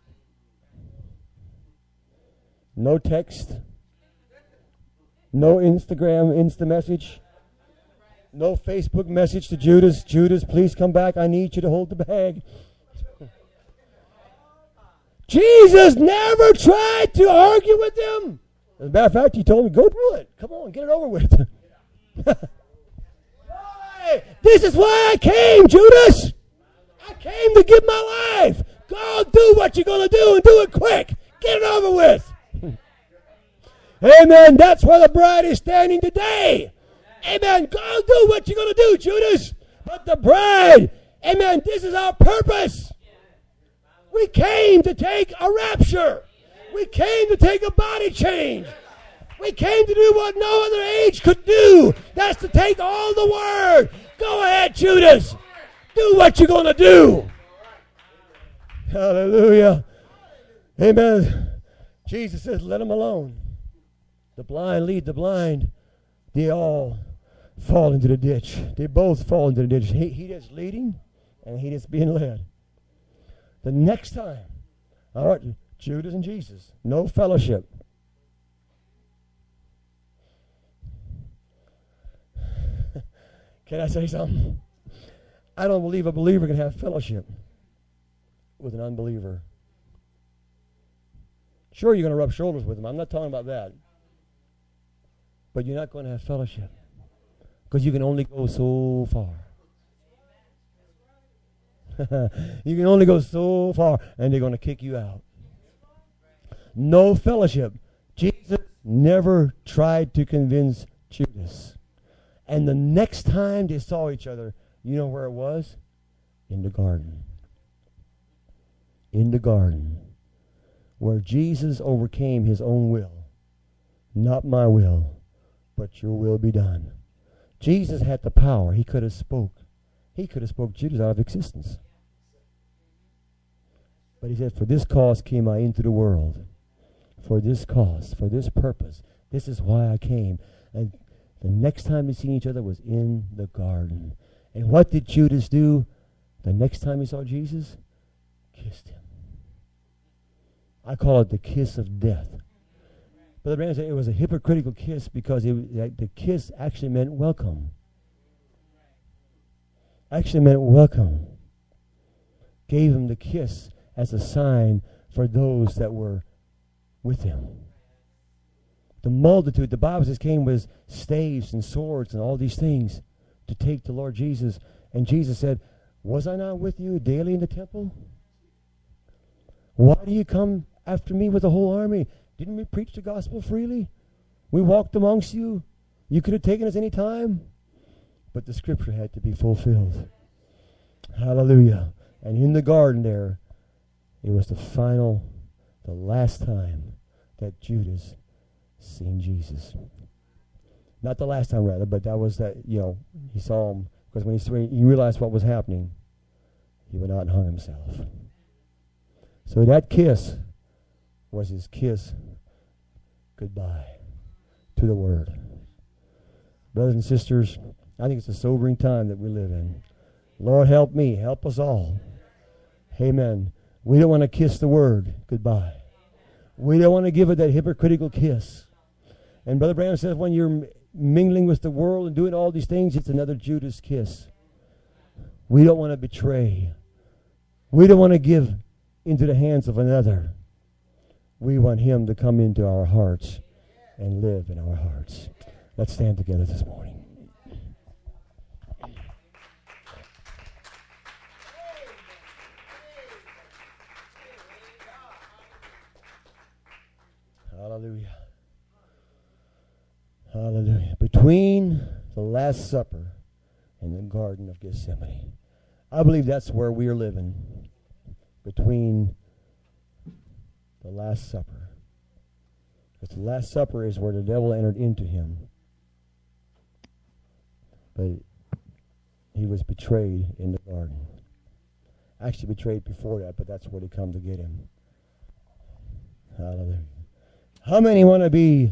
E: No text, no Instagram Insta message, no Facebook message to Judas. Judas, please come back. I need you to hold the bag. Jesus never tried to argue with them. As a matter of fact, he told me, go do it. Come on, get it over with. This is why I came, Judas. I came to give my life. Go do what you're going to do and do it quick. Get it over with. Amen. That's where the bride is standing today. Amen. Go do what you're going to do, Judas. But the bride, amen, this is our purpose. We came to take a rapture. We came to take a body change. We came to do what no other age could do. That's to take all the word. Go ahead, Judas. Do what you're going to do. Hallelujah. Amen. Jesus says, let them alone. The blind lead the blind. They all fall into the ditch. They both fall into the ditch. He, he that's leading and he that's being led. The next time, all right, Judas and Jesus, no fellowship. Can I say something? I don't believe a believer can have fellowship with an unbeliever. Sure, you're going to rub shoulders with them. I'm not talking about that. But you're not going to have fellowship because you can only go so far. You can only go so far, and they're going to kick you out. No fellowship. Jesus never tried to convince Judas. And the next time they saw each other, you know where it was? In the garden. In the garden. Where Jesus overcame his own will. Not my will, but your will be done. Jesus had the power. He could have spoke. He could have spoke Judas out of existence. But he said, for this cause came I into the world. For this cause, for this purpose. This is why I came. And the next time they seen each other was in the garden. And what did Judas do? The next time he saw Jesus, kissed him. I call it the kiss of death. Brother Branham said it was a hypocritical kiss because it, the kiss actually meant welcome. Actually meant welcome. Gave him the kiss as a sign for those that were with him. The multitude, the Bible says, came with staves and swords and all these things to take the Lord Jesus. And Jesus said, was I not with you daily in the temple? Why do you come after me with a whole army? Didn't we preach the gospel freely? We walked amongst you. You could have taken us any time. But the scripture had to be fulfilled. Hallelujah. And in the garden there, it was the final, the last time that Judas seen Jesus. Not the last time, rather, but that was that, you know, he saw him. Because when he, when he realized what was happening, he went out and hung himself. So that kiss was his kiss goodbye to the Word. Brothers and sisters, I think it's a sobering time that we live in. Lord, help me. Help us all. Amen. We don't want to kiss the Word goodbye. We don't want to give it that hypocritical kiss. And Brother Branham says when you're mingling with the world and doing all these things, it's another Judas kiss. We don't want to betray. We don't want to give into the hands of another. We want him to come into our hearts and live in our hearts. Let's stand together this morning. Hallelujah. Hallelujah. Between the Last Supper and the Garden of Gethsemane. I believe that's where we are living. Between the Last Supper. Because the Last Supper is where the devil entered into him But he was betrayed in the garden. Actually betrayed before that, but that's where they come to get him. Hallelujah. How many want to be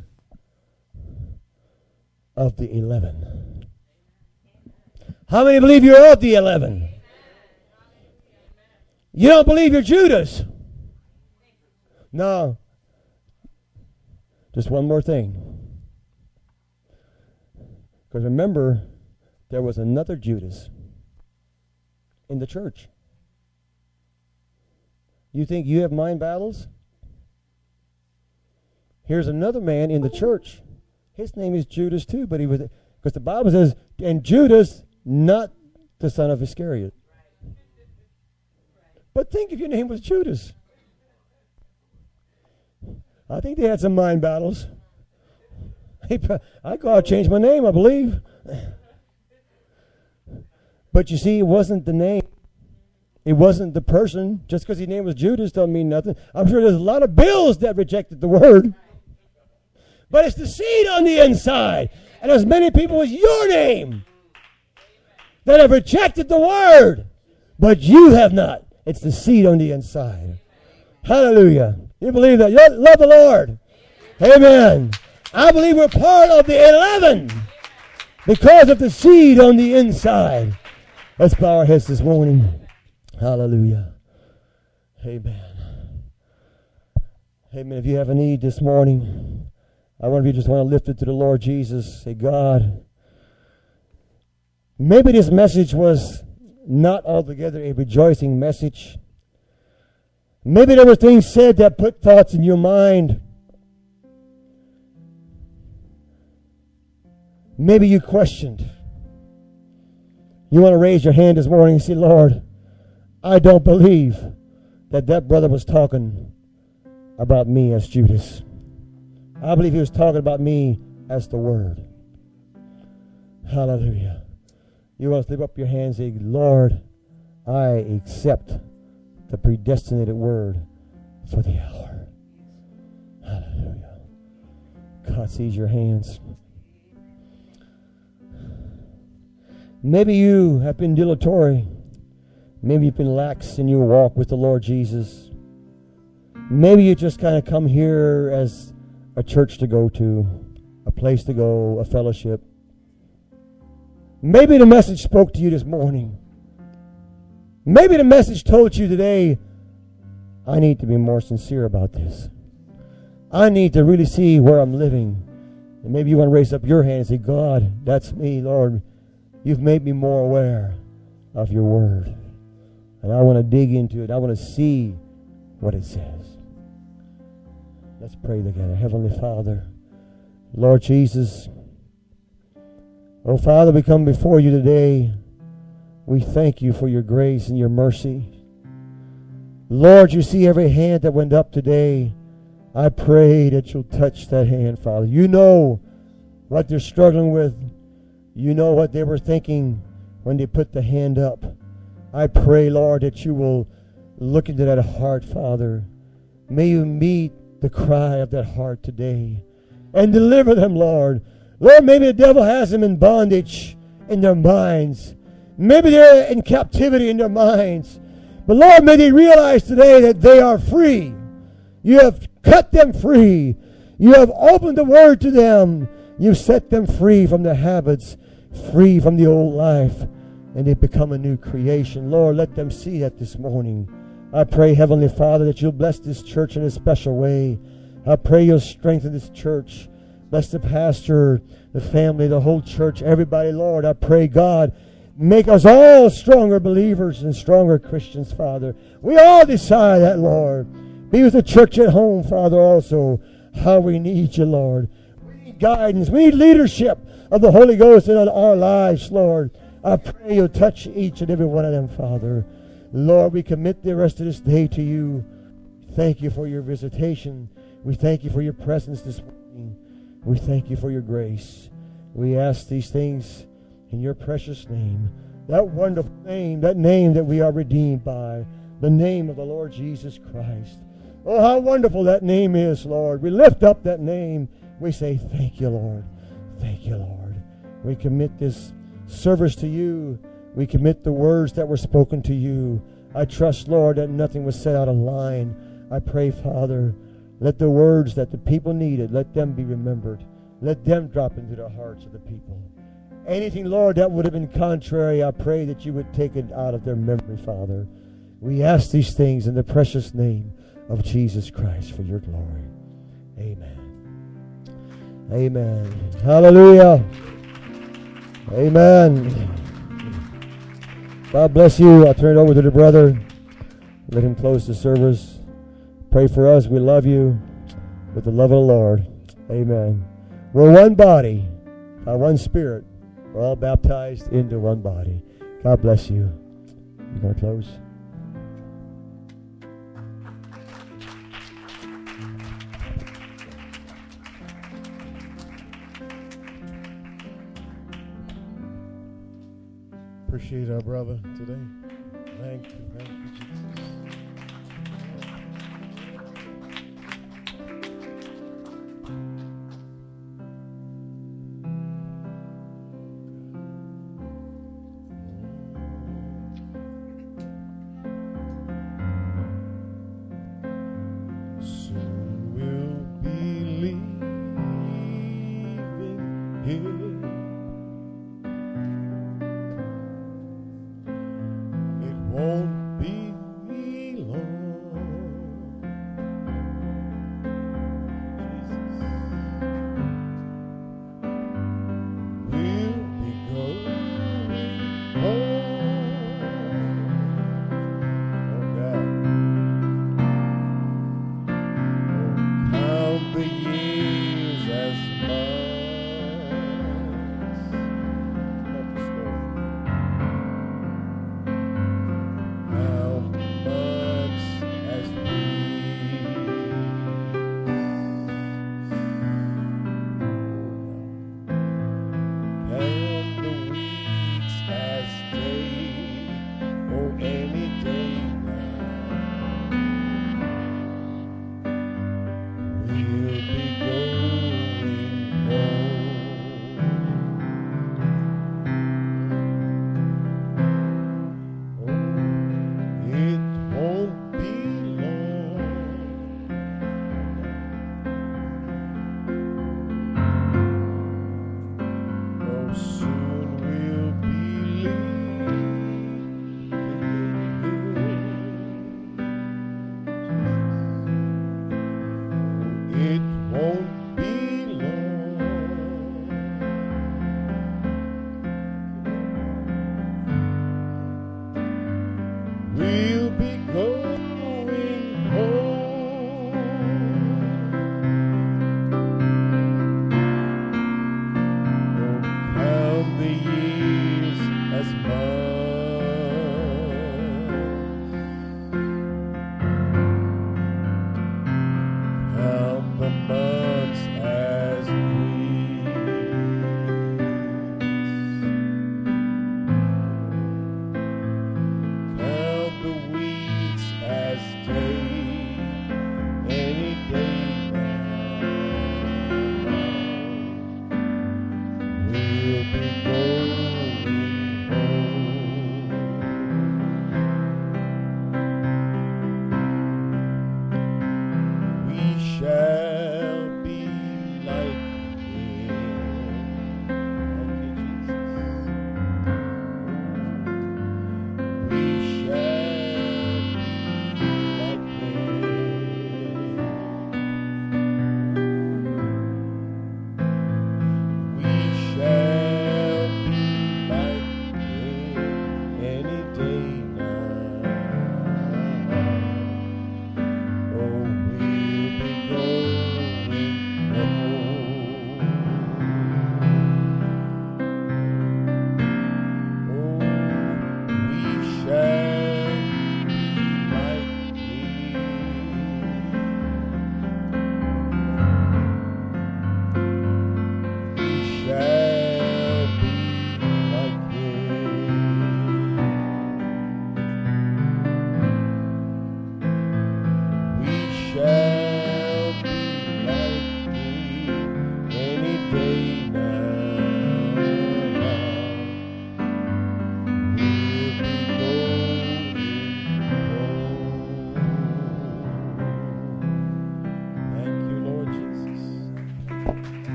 E: of the eleven? How many believe you're of the eleven? You don't believe you're Judas? No. Just one more thing. Because remember, there was another Judas in the church. You think you have mind battles? Here's another man in the church. His name is Judas too, but he was, because the Bible says, and Judas, not the son of Iscariot. But think if your name was Judas. I think they had some mind battles. I go out and change my name, I believe. But you see, it wasn't the name. It wasn't the person. Just because his name was Judas doesn't mean nothing. I'm sure there's a lot of bills that rejected the word. But it's the seed on the inside. And as many people as your name that have rejected the word. But you have not. It's the seed on the inside. Hallelujah. You believe that? You love the Lord. Amen. I believe we're part of the eleven because of the seed on the inside. Let's bow our heads this morning. Hallelujah. Amen. Amen. If you have a need this morning, I wonder if you just want to lift it to the Lord Jesus. Say, God, maybe this message was not altogether a rejoicing message. Maybe there were things said that put thoughts in your mind. Maybe you questioned. You want to raise your hand this morning and say, Lord, I don't believe that that brother was talking about me as Judas. I believe he was talking about me as the Word. Hallelujah. You want to lift up your hands and say, Lord, I accept the predestinated Word for the hour. Hallelujah. God sees your hands. Maybe you have been dilatory. Maybe you've been lax in your walk with the Lord Jesus. Maybe you just kind of come here as a church to go to, a place to go, a fellowship. Maybe the message spoke to you this morning. Maybe the message told you today, I need to be more sincere about this. I need to really see where I'm living. And maybe you want to raise up your hand and say, God, that's me, Lord. You've made me more aware of your word. And I want to dig into it. I want to see what it says. Let's pray together. Heavenly Father, Lord Jesus, oh Father, we come before you today. We thank you for your grace and your mercy. Lord, you see every hand that went up today. I pray that you'll touch that hand, Father. You know what they're struggling with. You know what they were thinking when they put the hand up. I pray, Lord, that you will look into that heart, Father. May you meet the cry of that heart today and deliver them, Lord. Lord, maybe the devil has them in bondage in their minds. Maybe they're in captivity in their minds. But Lord, may they realize today that they are free. You have cut them free. You have opened the word to them. You've set them free from their habits, free from the old life, and they become a new creation. Lord, let them see that this morning. I pray, Heavenly Father, that you'll bless this church in a special way. I pray you'll strengthen this church. Bless the pastor, the family, the whole church, everybody, Lord. I pray, God, make us all stronger believers and stronger Christians, Father. We all desire that, Lord. Be with the church at home, Father, also. How we need you, Lord. We need guidance. We need leadership of the Holy Ghost in our lives, Lord. I pray you'll touch each and every one of them, Father. Lord, we commit the rest of this day to you. Thank you for your visitation. We thank you for your presence this morning. We thank you for your grace. We ask these things in your precious name. That wonderful name, that name that we are redeemed by, the name of the Lord Jesus Christ. Oh, how wonderful that name is, Lord. We lift up that name. We say, thank you, Lord. Thank you, Lord. We commit this service to you. We commit the words that were spoken to you. I trust, Lord, that nothing was said out of line. I pray, Father, let the words that the people needed, let them be remembered. Let them drop into the hearts of the people. Anything, Lord, that would have been contrary, I pray that you would take it out of their memory, Father. We ask these things in the precious name of Jesus Christ for your glory. Amen. Amen. Hallelujah. Amen. God bless you. I'll turn it over to the brother. Let him close the service. Pray for us. We love you with the love of the Lord. Amen. We're one body, by one spirit. We're all baptized into one body. God bless you. You going to close?
F: Appreciate our brother today. Thank you. Thank you, Jesus. Won't be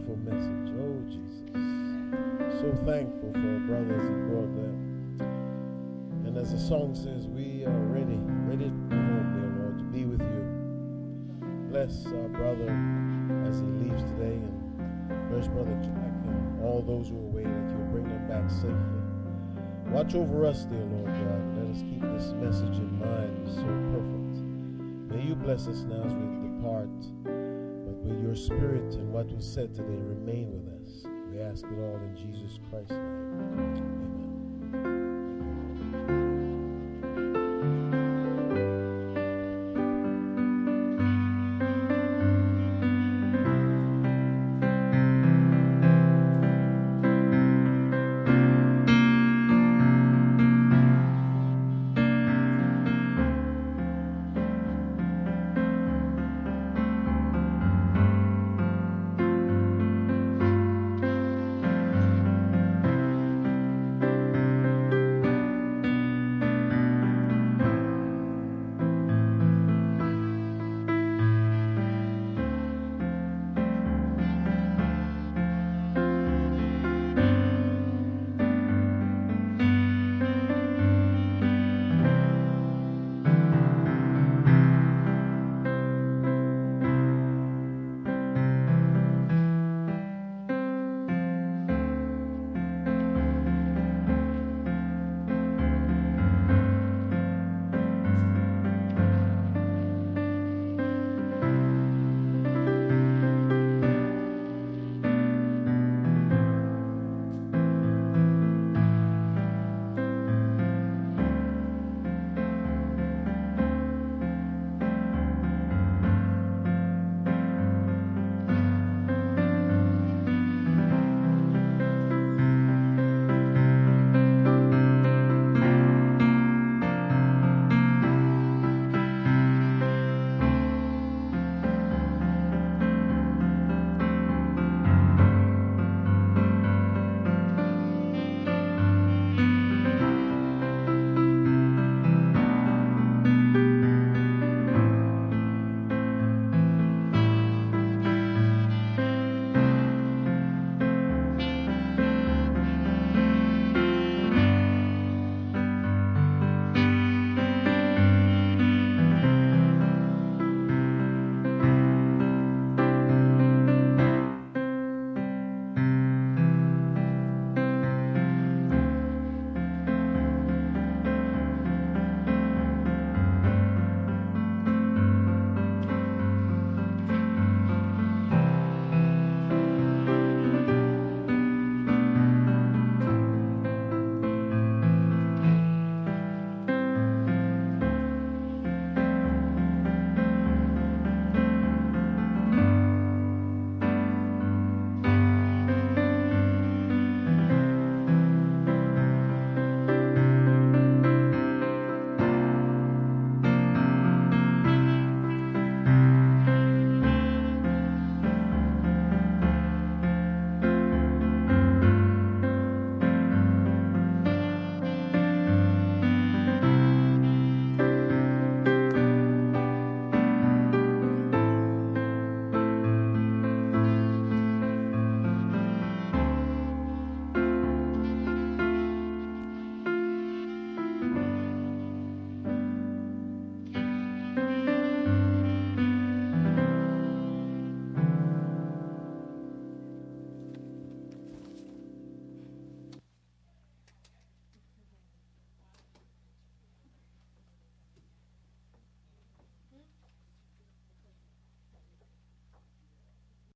F: powerful message. Oh, Jesus. So thankful for our brother as he brought that. And as the song says, we are ready, ready to come home, dear Lord, to be with you. Bless our brother as he leaves today, and first brother Jack and all those who are waiting, that you'll bring them back safely. Watch over us, dear Lord God. Let us keep this message in mind, so perfect. May you bless us now as we depart, but with your spirit and what was said today, remain with us. We ask it all in Jesus Christ's name.